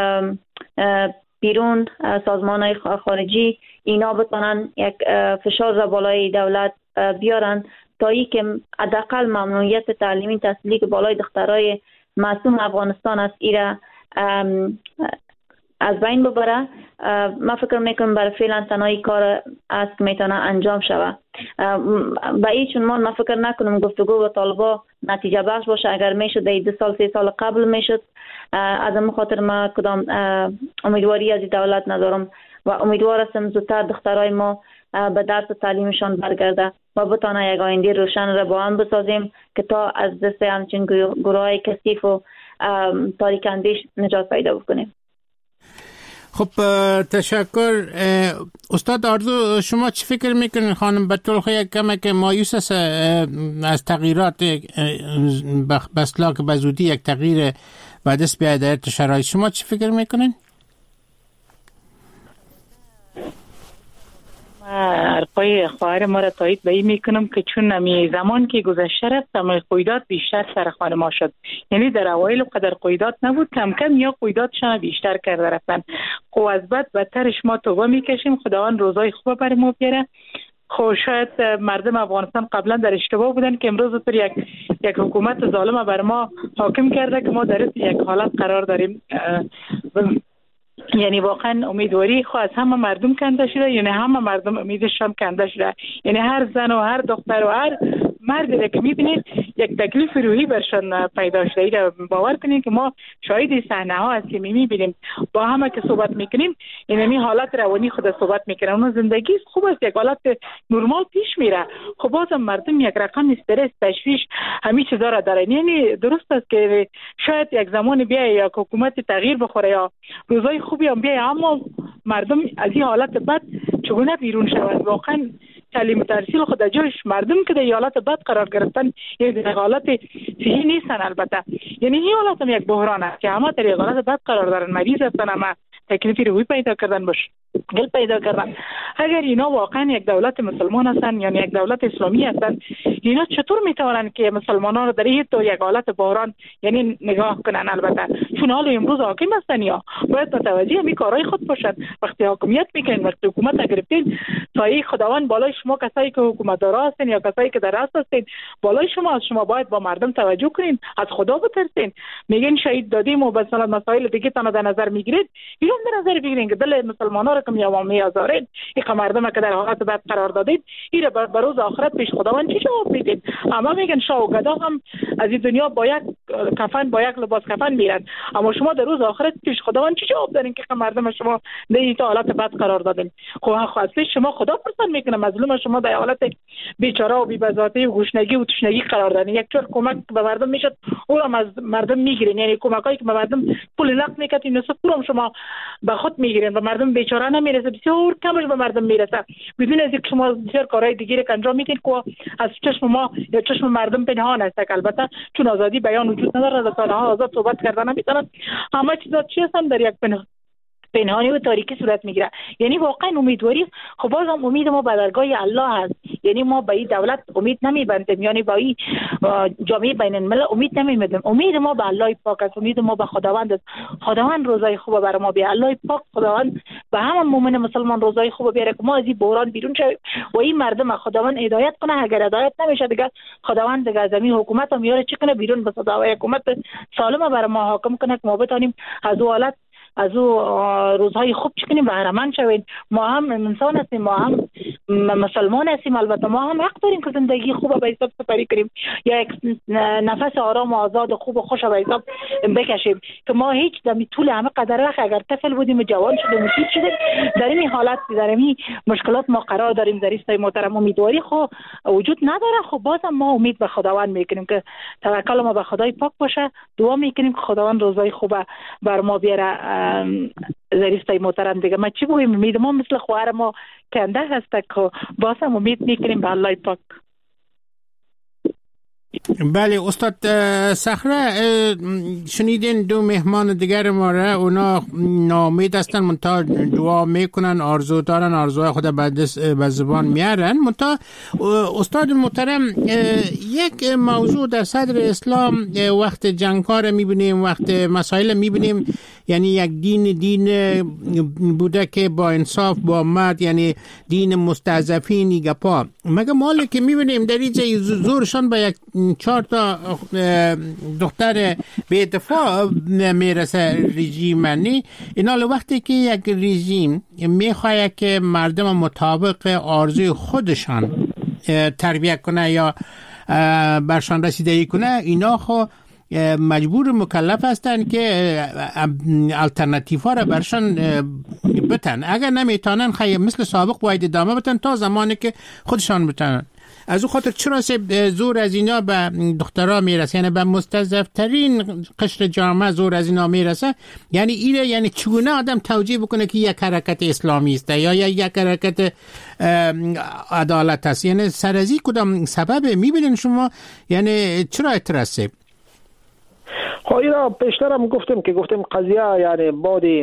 بیرون سازمان های خارجی اینا بتونن یک فشار را بالای دولت بیارن تا ای که حداقل ممنوعیت تعلیمی تحصیلی که بالای دخترای معصوم افغانستان است ایره از بین ببره. من فکر میکنم برای فعلا تنهایی کار است که میتونه انجام شود. با این چون من فکر نکنم گفتگو با طالبا نتیجه بخش باشه. اگر میشد 2 سال 3 سال قبل میشد. از این خاطر ما کدام امیدواری از دولت ندارم و امیدوار هستم زودتر دخترای ما به درس تعلیمشان برگرده و بتانه یک آینده روشن را با هم بسازیم که تا از دست همچین گروهای کثیف و تاریک اندیش نجات پیدا بکنیم. خب تشکر. استاد آرزو، شما چی فکر میکنین؟ خانم بطول یک کمک مایوس است از تغییرات بسلا که بزودی یک تغییر و دست بیاید در شرایط. شما چی فکر میکنین؟ حرفای خواهر ما را تایید به این میکنم که چون نمی زمان که گذشته رفت اما قیدات بیشتر سر خانما شد. یعنی در اوایل قدر قیدات نبود، کم کم یا قیداتشان بیشتر کرده رفتن. خب از بد بدترش ما توبه میکشیم، خداوند روزای خوب بر ما بیاره. خب شاید مردم افغانستان قبلا در اشتباه بودن که امروز پر یک حکومت ظالم بر ما حاکم کرده که ما در یک حالت قرار داریم. یعنی واقعا امیدواری خو از همه مردم کنده شده، یعنی همه مردم امیدش هم کنده شده. یعنی هر زن و هر دختر و هر مردی که میبینید یک تکلیف روحی برشان پیدا شده. اینا باور کنید که ما شاهد صحنه ها هستیم، میبینیم با همه که صحبت میکنیم یعنی حالت روانی خود صحبت میکنن. اون زندگی خوب است، یک حالت نرمال پیش میره. خب بازم مردم یک رقم استرس، تشویش، همین چیزا را دارن. یعنی درست است که شاید یک زمان بیای یا حکومت تغییر بخوره یا روزای خوبی هم بیای، اما مردم از این حالت بد چگونه بیرون شوند؟ واقعا تعلیم تحصیل خود جایش مردم که در حالت بد قرار گرفتن، یعنی در حالت صحیح نیستن. البته یعنی این حالت هم یک بحران است که همه در حالت بد قرار دارن، مریض هستن، همه تکلیفی روی پیدا کردن، باش گل پیدا کردن. اگر اینا واقعا یک دولت مسلمان هستن یعنی یک دولت اسلامی هستن، اینا چطور میتونن که مسلمانان رو در این تو یک حالت بحران یعنی نگاه کنن؟ البته چون حال امروز حاکم هستن یا باید متوجه همین کارهای خود باشن. وقتی حاکمیت میکنن، وقتی حکومت گرفتین، سایه خداوند بالای شما، کسایی که حکومت دارا هستین یا کسایی که در راست هستین بالای شما، از شما باید با مردم توجه کنین، از خدا بترسین. میگن شهید دادیم و مثلا مسائل دیگه تنها در نظر میگیرید، اینو در نظر بگیرین که دل مسلمانان رو که میامامی آزارین، این مردم که در حالت بد قرار دادید، این به روز آخرت پیش خداوند چی جواب میدین؟ اما میگن شاه و گدا هم از این دنیا با یک کفن، با یک لباس کفن میرن، اما شما در روز آخرت پیش خداوند چی جواب دارین که مردم شما در این حالت بد قرار دادین؟ خب اصلا شما خدا پرسان میکنه، مظلوم شما در حالت بیچاره و بی‌بزاتی و گشنگی و تشنگی قرار دادین. یک جور کمک به مردم میشد، او را از مردم میگیرین. یعنی کمکایی که به مردم پول نقد میکردین نصف پولم شما به خود میگیرین و مردم بیچاره نمیرسه، بسیار کمش به مردم میرسه، بدون از اینکه شما بسیار کارهای دیگه که انجام میدین که از چشم ما یا چشم مردم پنهان است. البته چون آزادی بیان وجود نداره، رسانه‌ها آزاد صحبت کردن نمیتونن، همه چیزا چی هستن در یک پنهانی و تاریکی صورت میگیره. یعنی واقعا امیدواری خب بازم امید ما به درگاه الله هست. یعنی ما به این دولت امید نمیبندیم، یعنی با این جامعه بین الملل امید نمیبندیم. امید ما به الله پاک است، امید ما به خداوند است. خداوند روزای خوب برای ما بیاره، الله پاک خداوند به همه مؤمن مسلمان روزای خوب بیاره که ما از این بحران بیرون شویم و این مردم خداوند هدایت کنه. اگر هدایت نمیشه دیگه خداوند دیگه از این حکومت هم میاره چی کنه بیرون، به صداوای حکومت سالم برای ما حاکم کنه که ما بتونیم از اون حالت، از او روزهای خوب چکنیم بهره مند شوید. ما هم انسان هستیم، ما هم مسلمان هستیم، البته ما هم حق داریم که زندگی خوب به حساب سپری کنیم یا یک نفس آرام و آزاد و خوب و خوش به حساب بکشیم که ما هیچ دمی طول همه قدر وقت اگر طفل بودیم و جوان شدیم و چیز شدیم در این حالت، در این مشکلات ما قرار داریم. در این محترم امیدواری خو وجود نداره. خب بازم ما امید به خداوند میکنیم که توکل ما به خدای پاک باشه، دعا میکنیم که خداوند روزای خوب بر ما بیاره. زریفتای محترم دیگه ما چی بگویم؟ امید ما مثل خواهر ما کنده هست که باز هم امید میکنیم به الله پاک. بله استاد صخره، شنیدین دو مهمان دیگر ما را، اونا ناامید هستن منتها دعا میکنن، آرزو دارن، آرزوهای خود به زبان میارن. منتها استاد محترم، یک موضوع در صدر اسلام وقت جنگ‌ها را میبینیم، وقت مسائل میبینیم، یعنی یک دین بوده که با انصاف با مرد، یعنی دین مستضعفین گپا. مگه مالی که میبینیم در اینجا زورشان به یک 4 تا دختر به دفاع میرسه رژیم نی. اینا وقتی که یک رژیم میخواه که مردم مطابق آرزوی خودشان تربیت کنه یا برشان رسیدگی کنه، اینا خو مجبور مکلف هستند که الٹرناتیو ها را برشان بتن. اگر نمیتونن خیلی مثل سابق باید ادامه بتن تا زمانی که خودشان بتنن. از او خاطر چرا زور از اینا به دخترها میرسه، یعنی به مستضعفترین قشر جامعه زور از اینا میرسه؟ یعنی اینه، یعنی چگونه آدم توجیه بکنه که یک حرکت اسلامی است یا یک حرکت عدالت است؟ یعنی سرازی کدام سبب میبینین شما؟ یعنی چرا اعتراضه؟ خب اینا پیشترم گفتم قضیه یعنی بعضی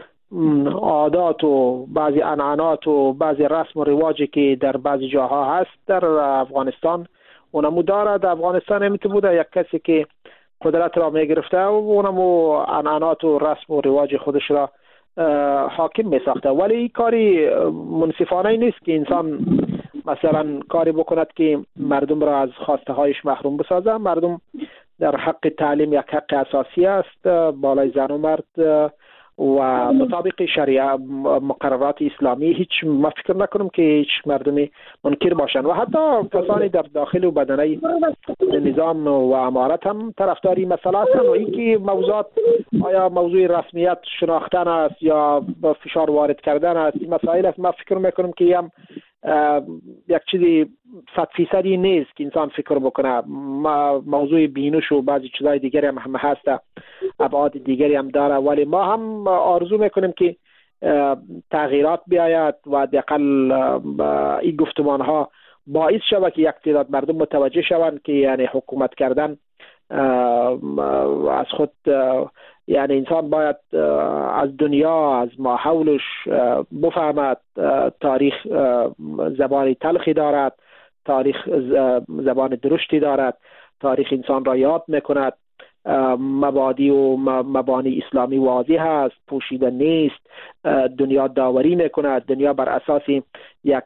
عادات و بعضی عنعنات و بعضی رسم و رواجی که در بعضی جاها هست در افغانستان اونمو داره. در افغانستان همیت بوده یک کسی که قدرت را میگرفته و اونمو عنعنات و رسم و رواج خودش را حاکم میساخته. ولی این کاری منصفانه نیست که انسان مثلا کاری بکند که مردم را از خواسته هایش محروم بسازه. مردم در حق تعلیم یک حق اساسی است بالای زن و مرد و مطابق شریعه مقررات اسلامی. هیچ ما فکر نکنم که هیچ مردمی منکر باشند و حتی کسانی در داخل و بدنه نظام و امارت هم طرفداری مسئله هستند. و اینکه موضوعات آیا موضوع رسمیت شناختن است یا فشار وارد کردن است، این مسائل است. ما فکر میکنم که هم یک چیزی 100% نیست که انسان فکر بکنه. موضوع بینش و بعضی چیزای دیگری هم هست، ابعاد دیگری هم داره، ولی ما هم آرزو میکنیم که تغییرات بیاید و حداقل این گفتمان ها باعث شود که یک تعداد مردم متوجه شوند که یعنی حکومت کردن از خود، یعنی انسان باید از دنیا از ما حولش بفهمد تاریخ زبان تلخی دارد، تاریخ زبان درشتی دارد، تاریخ انسان را یاد میکند، مبادی و مبانی اسلامی واضح است، پوشیده نیست، دنیا داوری میکند. دنیا بر اساس یک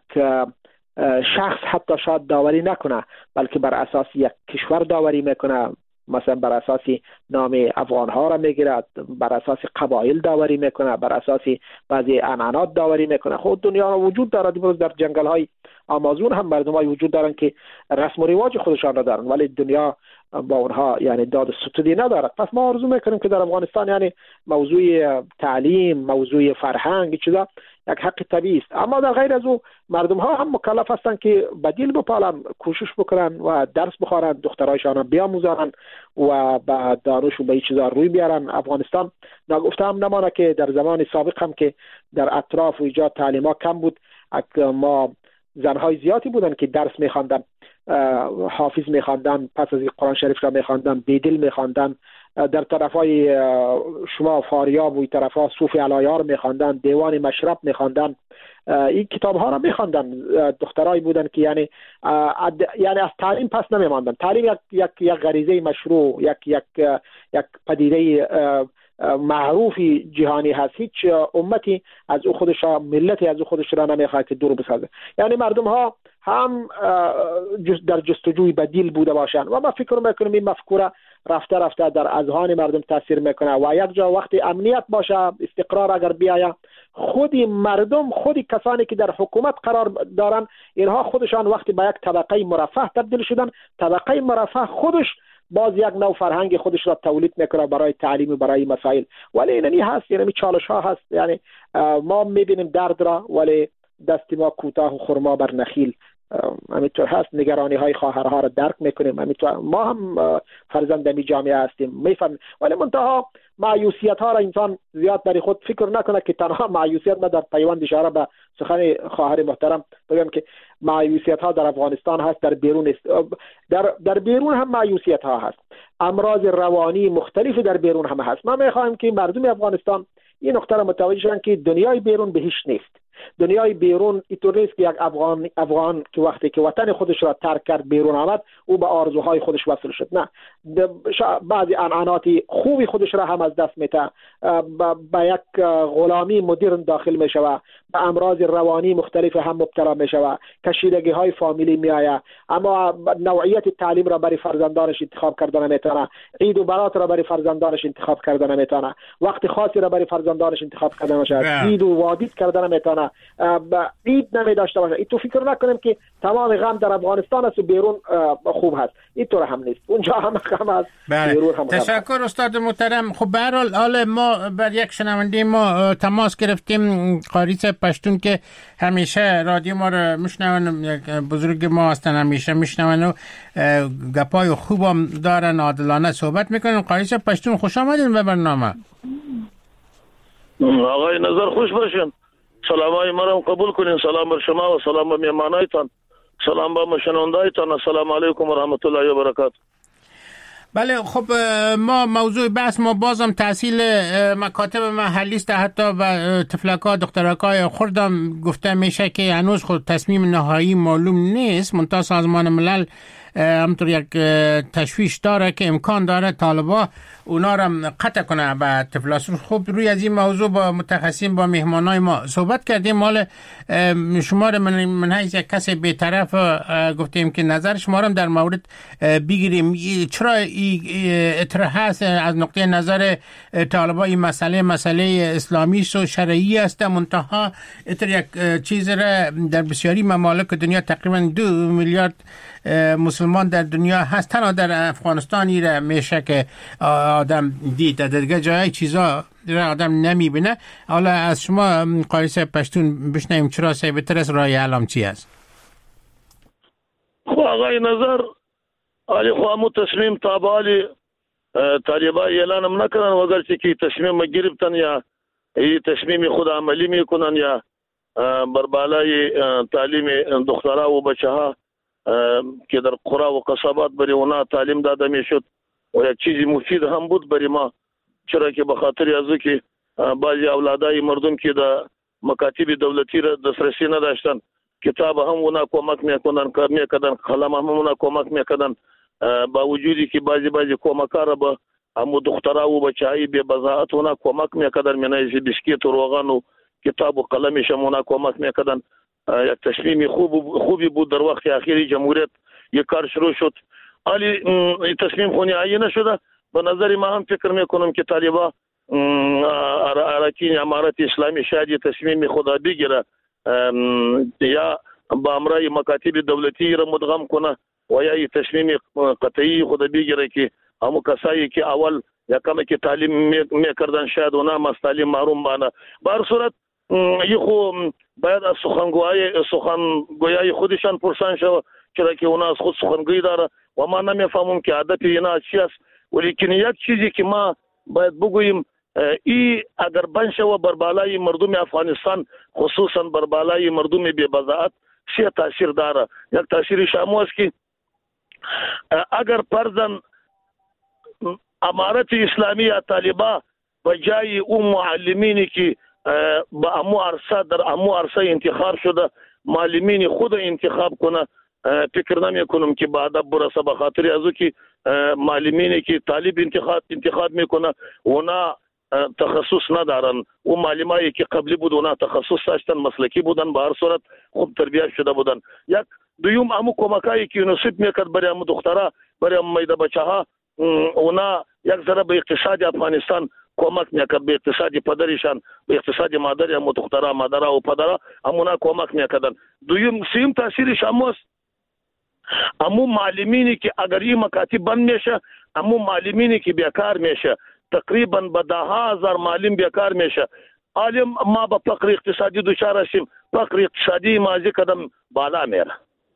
شخص حتی شاید داوری نکنه، بلکه بر اساس یک کشور داوری میکنه. مثلا بر اساس نام افغان ها را میگیرد، بر اساس قبایل داوری میکنه، بر اساس بعضی عنعنات داوری میکنه. خود دنیا وجود دارد. امروز در جنگل های آمازون هم مردم های وجود دارند که رسم و رواج خودشان را دارند، ولی دنیا با اونها یعنی داد ستودی ندارد. پس ما آرزو میکنیم که در افغانستان یعنی موضوع تعلیم، موضوع فرهنگ چیزا یک حق طبیعی است. اما در غیر از او مردم ها هم مکلف هستند که بدیل بپالن، کوشش بکنن و درس بخوانند، دخترایشان بیاموزانند و به دانش و به این چیزا روی بیارن. افغانستان نگفته هم نمانه که در زمان سابق هم که در اطراف و ایجاد تعلیم ها کم بود، ما زنهای زیادی بودن که درس میخواندن، حافظ میخواندن، پس از قرآن شریف را میخواندن، بیدل میخواندن، در طرفای شما فاریاب و این طرفا صوفی علایار میخواندن، دیوان مشرب میخواندن، این کتاب ها را میخواندن. دخترایی بودن که یعنی از تعلیم پس نمیماندن. تعلیم یک غریزه مشروع، یک پدیده معروفی جهانی هست. هیچ امتی از او خودش، ملتی از او خودش را نمیخواد که دور بسازه. یعنی مردم ها هم در جستجوی بدیل بوده باشند و ما فکر میکنیم این مفکوره رفته رفته در اذهان مردم تاثیر میکنه و یک جا وقتی امنیت باشه، استقرار اگر بیاید، خودی مردم، خودی کسانی که در حکومت قرار دارن، اینها خودشان وقتی به یک طبقه مرفه تبدیل شدن، طبقه مرفه خودش باز یک نوع فرهنگ خودش را تولید میکنه برای تعلیم و برای مسائل. ولی اینی هست، یعنی چالش ها هست. یعنی ما میبینیم درد را ولی دست ما کوتاه و خرما بر نخیل. همینطور هست، نگرانی های خواهرها را درک میکنیم. همینطور ما هم فرزند می جامعه هستیم، میفهمیم. ولی منتها مایوسیت ها را انسان زیاد برای خود فکر نکنه که تنها مایوسیت. ما در پیوند اشاره به سخن خواهر محترم بگم که مایوسیت ها در افغانستان هست، در بیرون است. در بیرون هم مایوسیت ها هست، امراض روانی مختلفی در بیرون هم هست. ما میخوایم که مردم افغانستان این نقطه را متوجه شوند که دنیای بیرون به هیچ نیست. دنیای بیرون اینطور نیست که یک افغان که وقتی که وطن خودش را ترک کرد بیرون آمد او به آرزوهای خودش وصل شد. نه، بعضی عنعنات خوبی خودش را هم از دست میده، به یک غلامی مدرن داخل میشوه، به امراض روانی مختلف هم مبتلا میشوه، کشیدگی های فامیلی میآید، اما نوعیت تعلیم را برای فرزندانش انتخاب کردن نمیتونه، عید و برات را برای فرزندانش انتخاب کردن نمیتونه، وقت خاصی را برای فرزندانش انتخاب کردن نمیشه، عید و وادید کردن نمیتونه، عید نمیداشته باشه. این تو فکر نکنیم که تمام غم در افغانستان است و بیرون خوب هست، اینطور هم نیست، اونجا هم غم است. بله. تشکر استاد محترم. خب به هر حال ما بر یک شنونده ما تماس گرفتیم، قاری صاحب پشتون که همیشه رادیو ما رو میشنون، بزرگ ما هستن، همیشه میشنون و گپای خوبم دارن، عادلانه صحبت میکنن. قاری صاحب پشتون خوش آمدین به برنامه. آقای نظر خوش باشین، سلامای ما رو قبول کنین، سلام بر شما و سلام به مهمانایتان، سلام به شنوندایتان، السلام علیکم و رحمت الله و برکاته. بله. خب ما موضوع بحث ما بازم تحصیل مکاتب محلی است، حتی و تفلک‌ها دخترک‌های خوردم گفته میشه که هنوز خود تصمیم نهایی معلوم نیست، منتها سازمان ملل همطور یک تشویش داره که امکان داره طالبا اونا را قطع کنه به تفلاسون. خب روی از این موضوع با متخصصین، با مهمانای ما صحبت کردیم. مال شما را من حیث یک کس بی‌طرف گفتیم که نظر شما را در مورد بگیریم. چرا اطراح هست از نقطه نظر طالبا این مسئله اسلامی و شرعی است، منتها یک چیز را در بسیاری ممالک دنیا تقریبا 2 میلیارد مسلمان در دنیا هست، تنها در افغانستانی را میشه که آدم دید، در دیگه جای چیزا را آدم نمیبینه. حالا از شما قاری صاحب پشتون بشنویم چرا بهتر است، رای علام چی است؟ خب آقای نظر علی خواهمو تصمیم تابالی طالبا اعلانم نکنن، وگرچه که تصمیم گرفتن یا این تصمیم خود عملی میکنن یا بر بالای تعلیم دخترها و بچه ها که در قرى و قصابات برای اونا تعلیم داده میشد و یک چیزی مفید هم بود برای ما، چرا که به خاطر از که بعضی اولادای مردم که در مکاتب دولتی را دسترسی نداشتن، کتاب هم اونا کمک میکنن، کار میکردن، قلم هم اونا کمک میکردن، با وجودی که بعضی کمکارا به همو دخترها و بچهای بی بضاعت اونا کمک میکردن، منایزی بسکیت و روغن و کتاب و قلمش هم اونا کمک میکردن. یک تصمیم خوبی بود. در وقت اخیری جمهوریت یک کار شروع شد، ولی تصمیم خونی عینه شده. به نظر ما هم فکر میکنم که طالبا اراکین امارت اسلامی شاید تصمیم خدا بگیره یا با امرای مکاتب دولتی را مدغم کنه و یا تصمیم قطعی خدا بگیره که همو کسایی که اول یکم که تعلیم میکردن شاید اونا از تعلیم محروم بانه. به هر صورت یخو باید از سخنگویای خودشان پرسان شود، چرا که اونا از خود سخنگوی داره و ما نمیفهمم که عادت اینا چی است. ولیکن یک چیزی که ما باید بگوییم، ای اگر بنشه بر بالای مردم افغانستان، خصوصا بر بالای مردم بی بضاعت، چه تاثیر داره. یک تاثیر شامو است که اگر پردن امارت اسلامی یا طالبا بجای اون معلمینی که با امو عرصه در امو عرصه انتخاب شده معلمین خود انتخاب کنه، فکر نمی کنم که بعد برسه، به خاطر ازو که معلمینی که طالب انتخاب میکنه اونا تخصص ندارن، و معلمایی که قبلی بود اونا تخصص داشتن، مسلکی بودن، به هر صورت خوب تربیت شده بودن. یک دویم امو کمکایی که نصیب میکرد برای امو دخترها، برای امو میده بچه ها، اونا یک ذره به اقتصاد افغانستان کمک میکرد، به اقتصادی پدرشان، به اقتصادی مادر امو دخترها، مادرها و پدرها امونا کمک میکردن. دویم سیم تاثیرش اموست امو معلمینی که اگر این مکاتب بند میشه، امو معلمینی که بیکار میشه، تقریبا به 10,000 معلم بیکار میشه. عالم ما به فقر اقتصادی دچار هستیم، فقر اقتصادی مازی قدم بالا میره.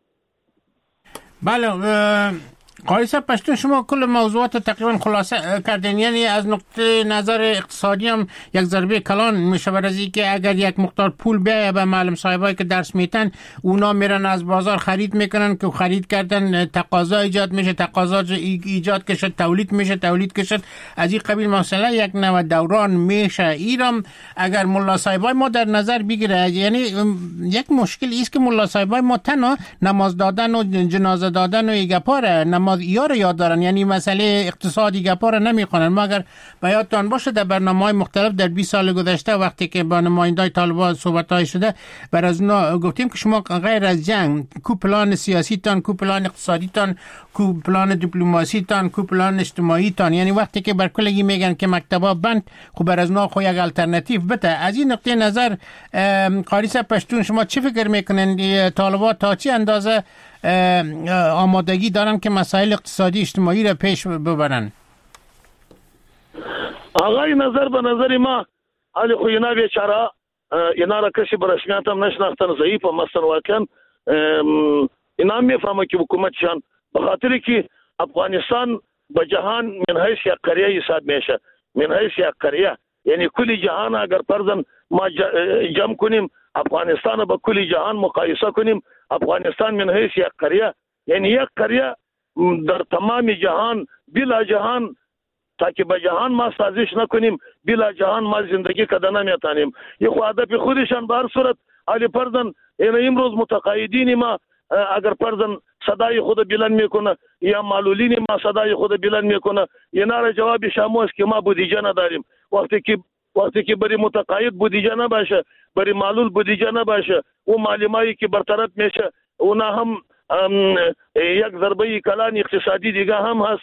بله قاری صاحب پشتون شما کل موضوعات تقریبا خلاصه کردین، یعنی از نقطه نظر اقتصادی هم یک ضربه کلان میشه برای که اگر یک مقدار پول بیایه به معلم صاحبایی که درس میتن، اونا میرن از بازار خرید میکنن که خرید کردن تقاضا ایجاد میشه، تقاضا ایجاد کشد، تولید کشد، از این قبیل مسئله یک نوع دوران میشه. ایرام اگر ملا صاحبای ما در نظر بگیره، یعنی یک مشکل است که ملا صاحبای ما تنها نماز دادن و جنازه دادن و گپاره، برنامه‌ها رو یاد دارن، یعنی مسئله اقتصادی گپا رو نمیخوانن. ما اگر به یادتان باشه در برنامه‌های مختلف در 20 سال گذشته وقتی که با نمایندای طالبان صحبت‌های شده، بر از اونا گفتیم که شما غیر از جنگ کو پلان سیاسی تان، کو پلان اقتصادی تان، کو پلان دیپلماسی تان، کو پلان اجتماعی تان. یعنی وقتی که بر کلگی میگن که مکتبا بند، خب بر از اونا خو یک الटरनेटिव بده. از این نقطه نظر قاری صاحب پشتون شما چی فکر میکنن طالبان تا چه اندازه آمادگی دارن که مسائل اقتصادی اجتماعی را پیش ببرن؟ آقای نظر به نظر ما علی خو اینا بیچاره اینا را کسی برسمیت هم نشناختن، ضعیف هم هستن واقعا. اینا میفهمه که حکومتشان به خاطر که افغانستان به جهان من حیث یک قریه حساب میشه، من حیث یک قریه، یعنی کل جهان اگر فرضاً ما جمع کنیم افغانستان با کل جهان مقایسه کنیم، افغانستان من حیث یک قریه، یعنی یک قریه در تمام جهان بلا جهان، تا که به جهان ما سازش نکنیم بلا جهان ما زندگی کده نمیتانیم. یه خو هدف خودشان به هر صورت علی فرضاً امروز متقاعدین ما اگر فرضاً صدای خود بلند میکنه یا معلولین ما صدای خود بلند میکنه، اینا را جواب شما است که ما بودجه نداریم. وقتی که بری متقاعد بودجه نباشه، بری معلول بودجه نباشه، او معلومایی که برطرف میشه اونا هم یک ضربه کلان اقتصادی دیگه هم هست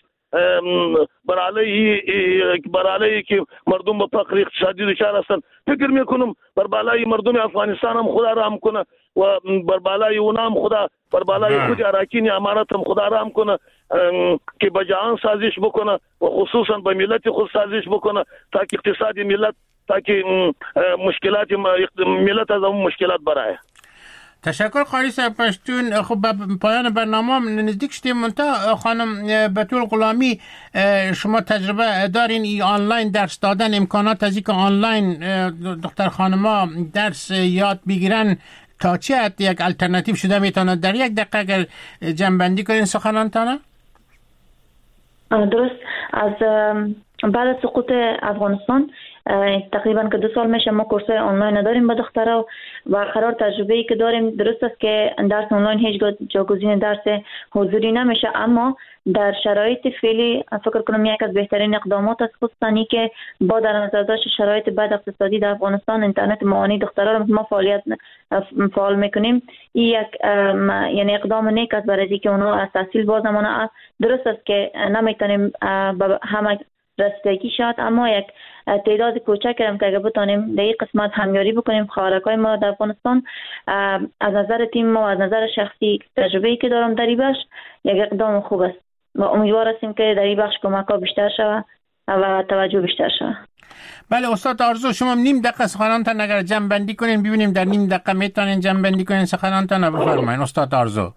برای که مردم به فقر اقتصادی دچار هستند. فکر میکنم بر بالای مردم افغانستان هم خدا رحم کنه و بر بالای اونا هم خدا، بر بالای خود اراکین امارات هم خدا رحم کنه که به جهان سازش بکنه و خصوصا به ملت خود سازش بکنه تا که اقتصادی ملت، تا که مشکلات ملت از اون مشکلات برای. تشکر قاری صاحب پشتون. خب به پایان برنامه نزدیک شدیم. منتها خانم بتول غلامی، شما تجربه دارین ای آنلاین درس دادن، امکانات از اینکه آنلاین دختر خانما درس یاد بگیرن تا چه حد یک الटरनेटिव شده میتونه؟ در یک دقیقه اگر جمع کنین سخنانتانه. درست، از بعد از سقوط افغانستان تقریبا که 2 سال میشه ما کورسای آنلاین نداریم به دخترها و قرار تجربه‌ای که داریم درست است که درس آنلاین هیچ جاگزین درس حضوری نمیشه، اما در شرایط فعلی فکر کنم یک از بهترین اقدامات است، خصوصا که با در نظر داشت شرایط بد اقتصادی در افغانستان اینترنت ماهانه دخترها رو ما فعال میکنیم. این یک یعنی اقدام نیک است برای اینکه اونها از تحصیل بازمانه. درست است که نمیتونیم به همه رسیدگی شد، اما یک تعداد کوچک هم که اگه بتانیم در این قسمت همیاری بکنیم خواهرکای ما در افغانستان، از نظر تیم ما و از نظر شخصی تجربه‌ای که دارم در این بخش یک اقدام خوب است و امیدوار هستیم که در این بخش کمک‌ها بیشتر شود و توجه بیشتر شود. بله استاد آرزو، شما نیم دقیقه سخنانتان اگر جمع بندی کنین ببینیم در نیم دقیقه میتونین جمع بندی کنین سخنانتان. بفرمایید استاد آرزو.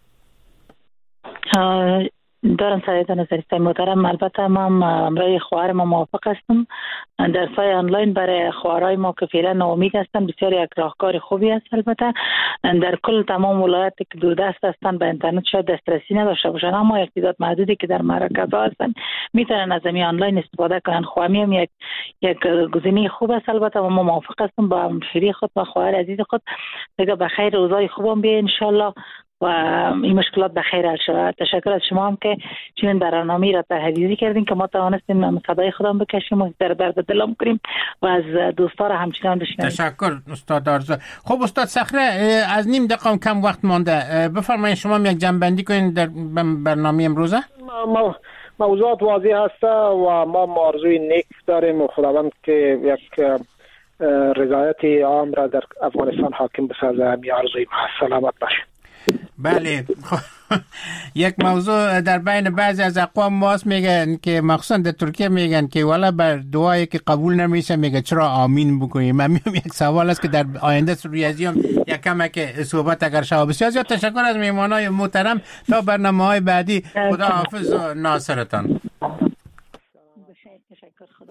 دارم سعیدان عزیزی محترم، البته ما برای خواهر ما موافق هستم. درس‌های آنلاین برای خواهرای ما که فعلا ناامید هستن بسیار یک راهکار خوبی است. البته در کل تمام ولایات که دوردست هستن به اینترنت شاید دسترسی نداشته باشن، اما یک تعداد محدودی که در مراکزها هستن میتونن از همین آنلاین استفاده کنن. خواهمی هم یک گزینه خوب است البته و ما موافق هستم با همشیری خود و خواهر عزیز خود دیگه به خیر روزای خوبم بیه ان شاء الله و این مشکلات به خیر حل شود. تشکر از شما هم که چنین برنامه‌ای را تحریزی کردین که ما توانستیم صدای خودم بکشیم و در درد دلم کنیم و از دوستا را همچنان بشنویم. تشکر استاد آرزو. خب استاد صخره، از نیم دقیقه کم وقت مانده، بفرمایید شما یک جنبندی کنین در برنامه امروزه. موضوعات واضح هست و ما آرزوی نیک داریم و خداوند که یک رضایت عام را در افغانستان حاکم بسازه. همین آرزوی ما. سلامت باشید. بله، یک موضوع در بین بعضی از اقوام ماست میگن که مخصوصا در ترکیه میگن که والا بر دعایی که قبول نمیشه میگه چرا آمین بکنیم. من یک سوال است که در آینده ریاضی هم یک کمک صحبت اگر شود. بسیار زیاد تشکر از میهمانای محترم. تا برنامه‌های بعدی خدا حافظ و ناصرتان. تشکر. خدا.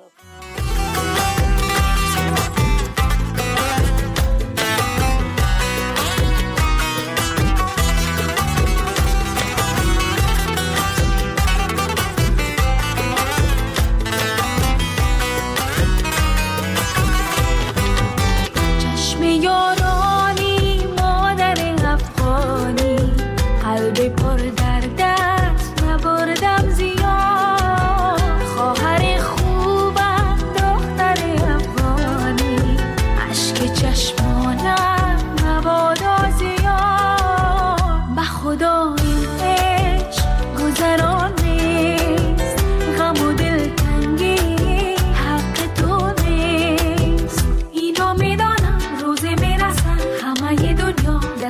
یارانی مادر افغانی قلب پر در دست نباید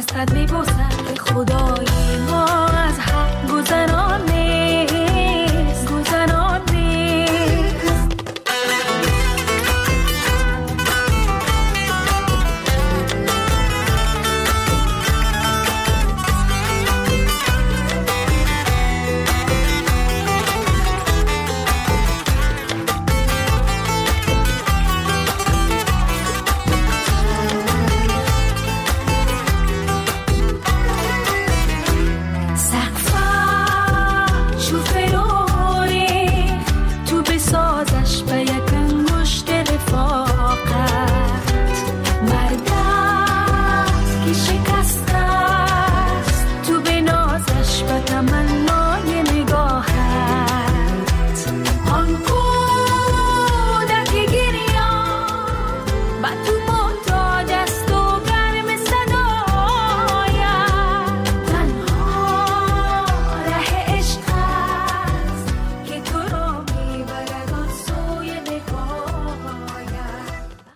دستت میبوسم که خدا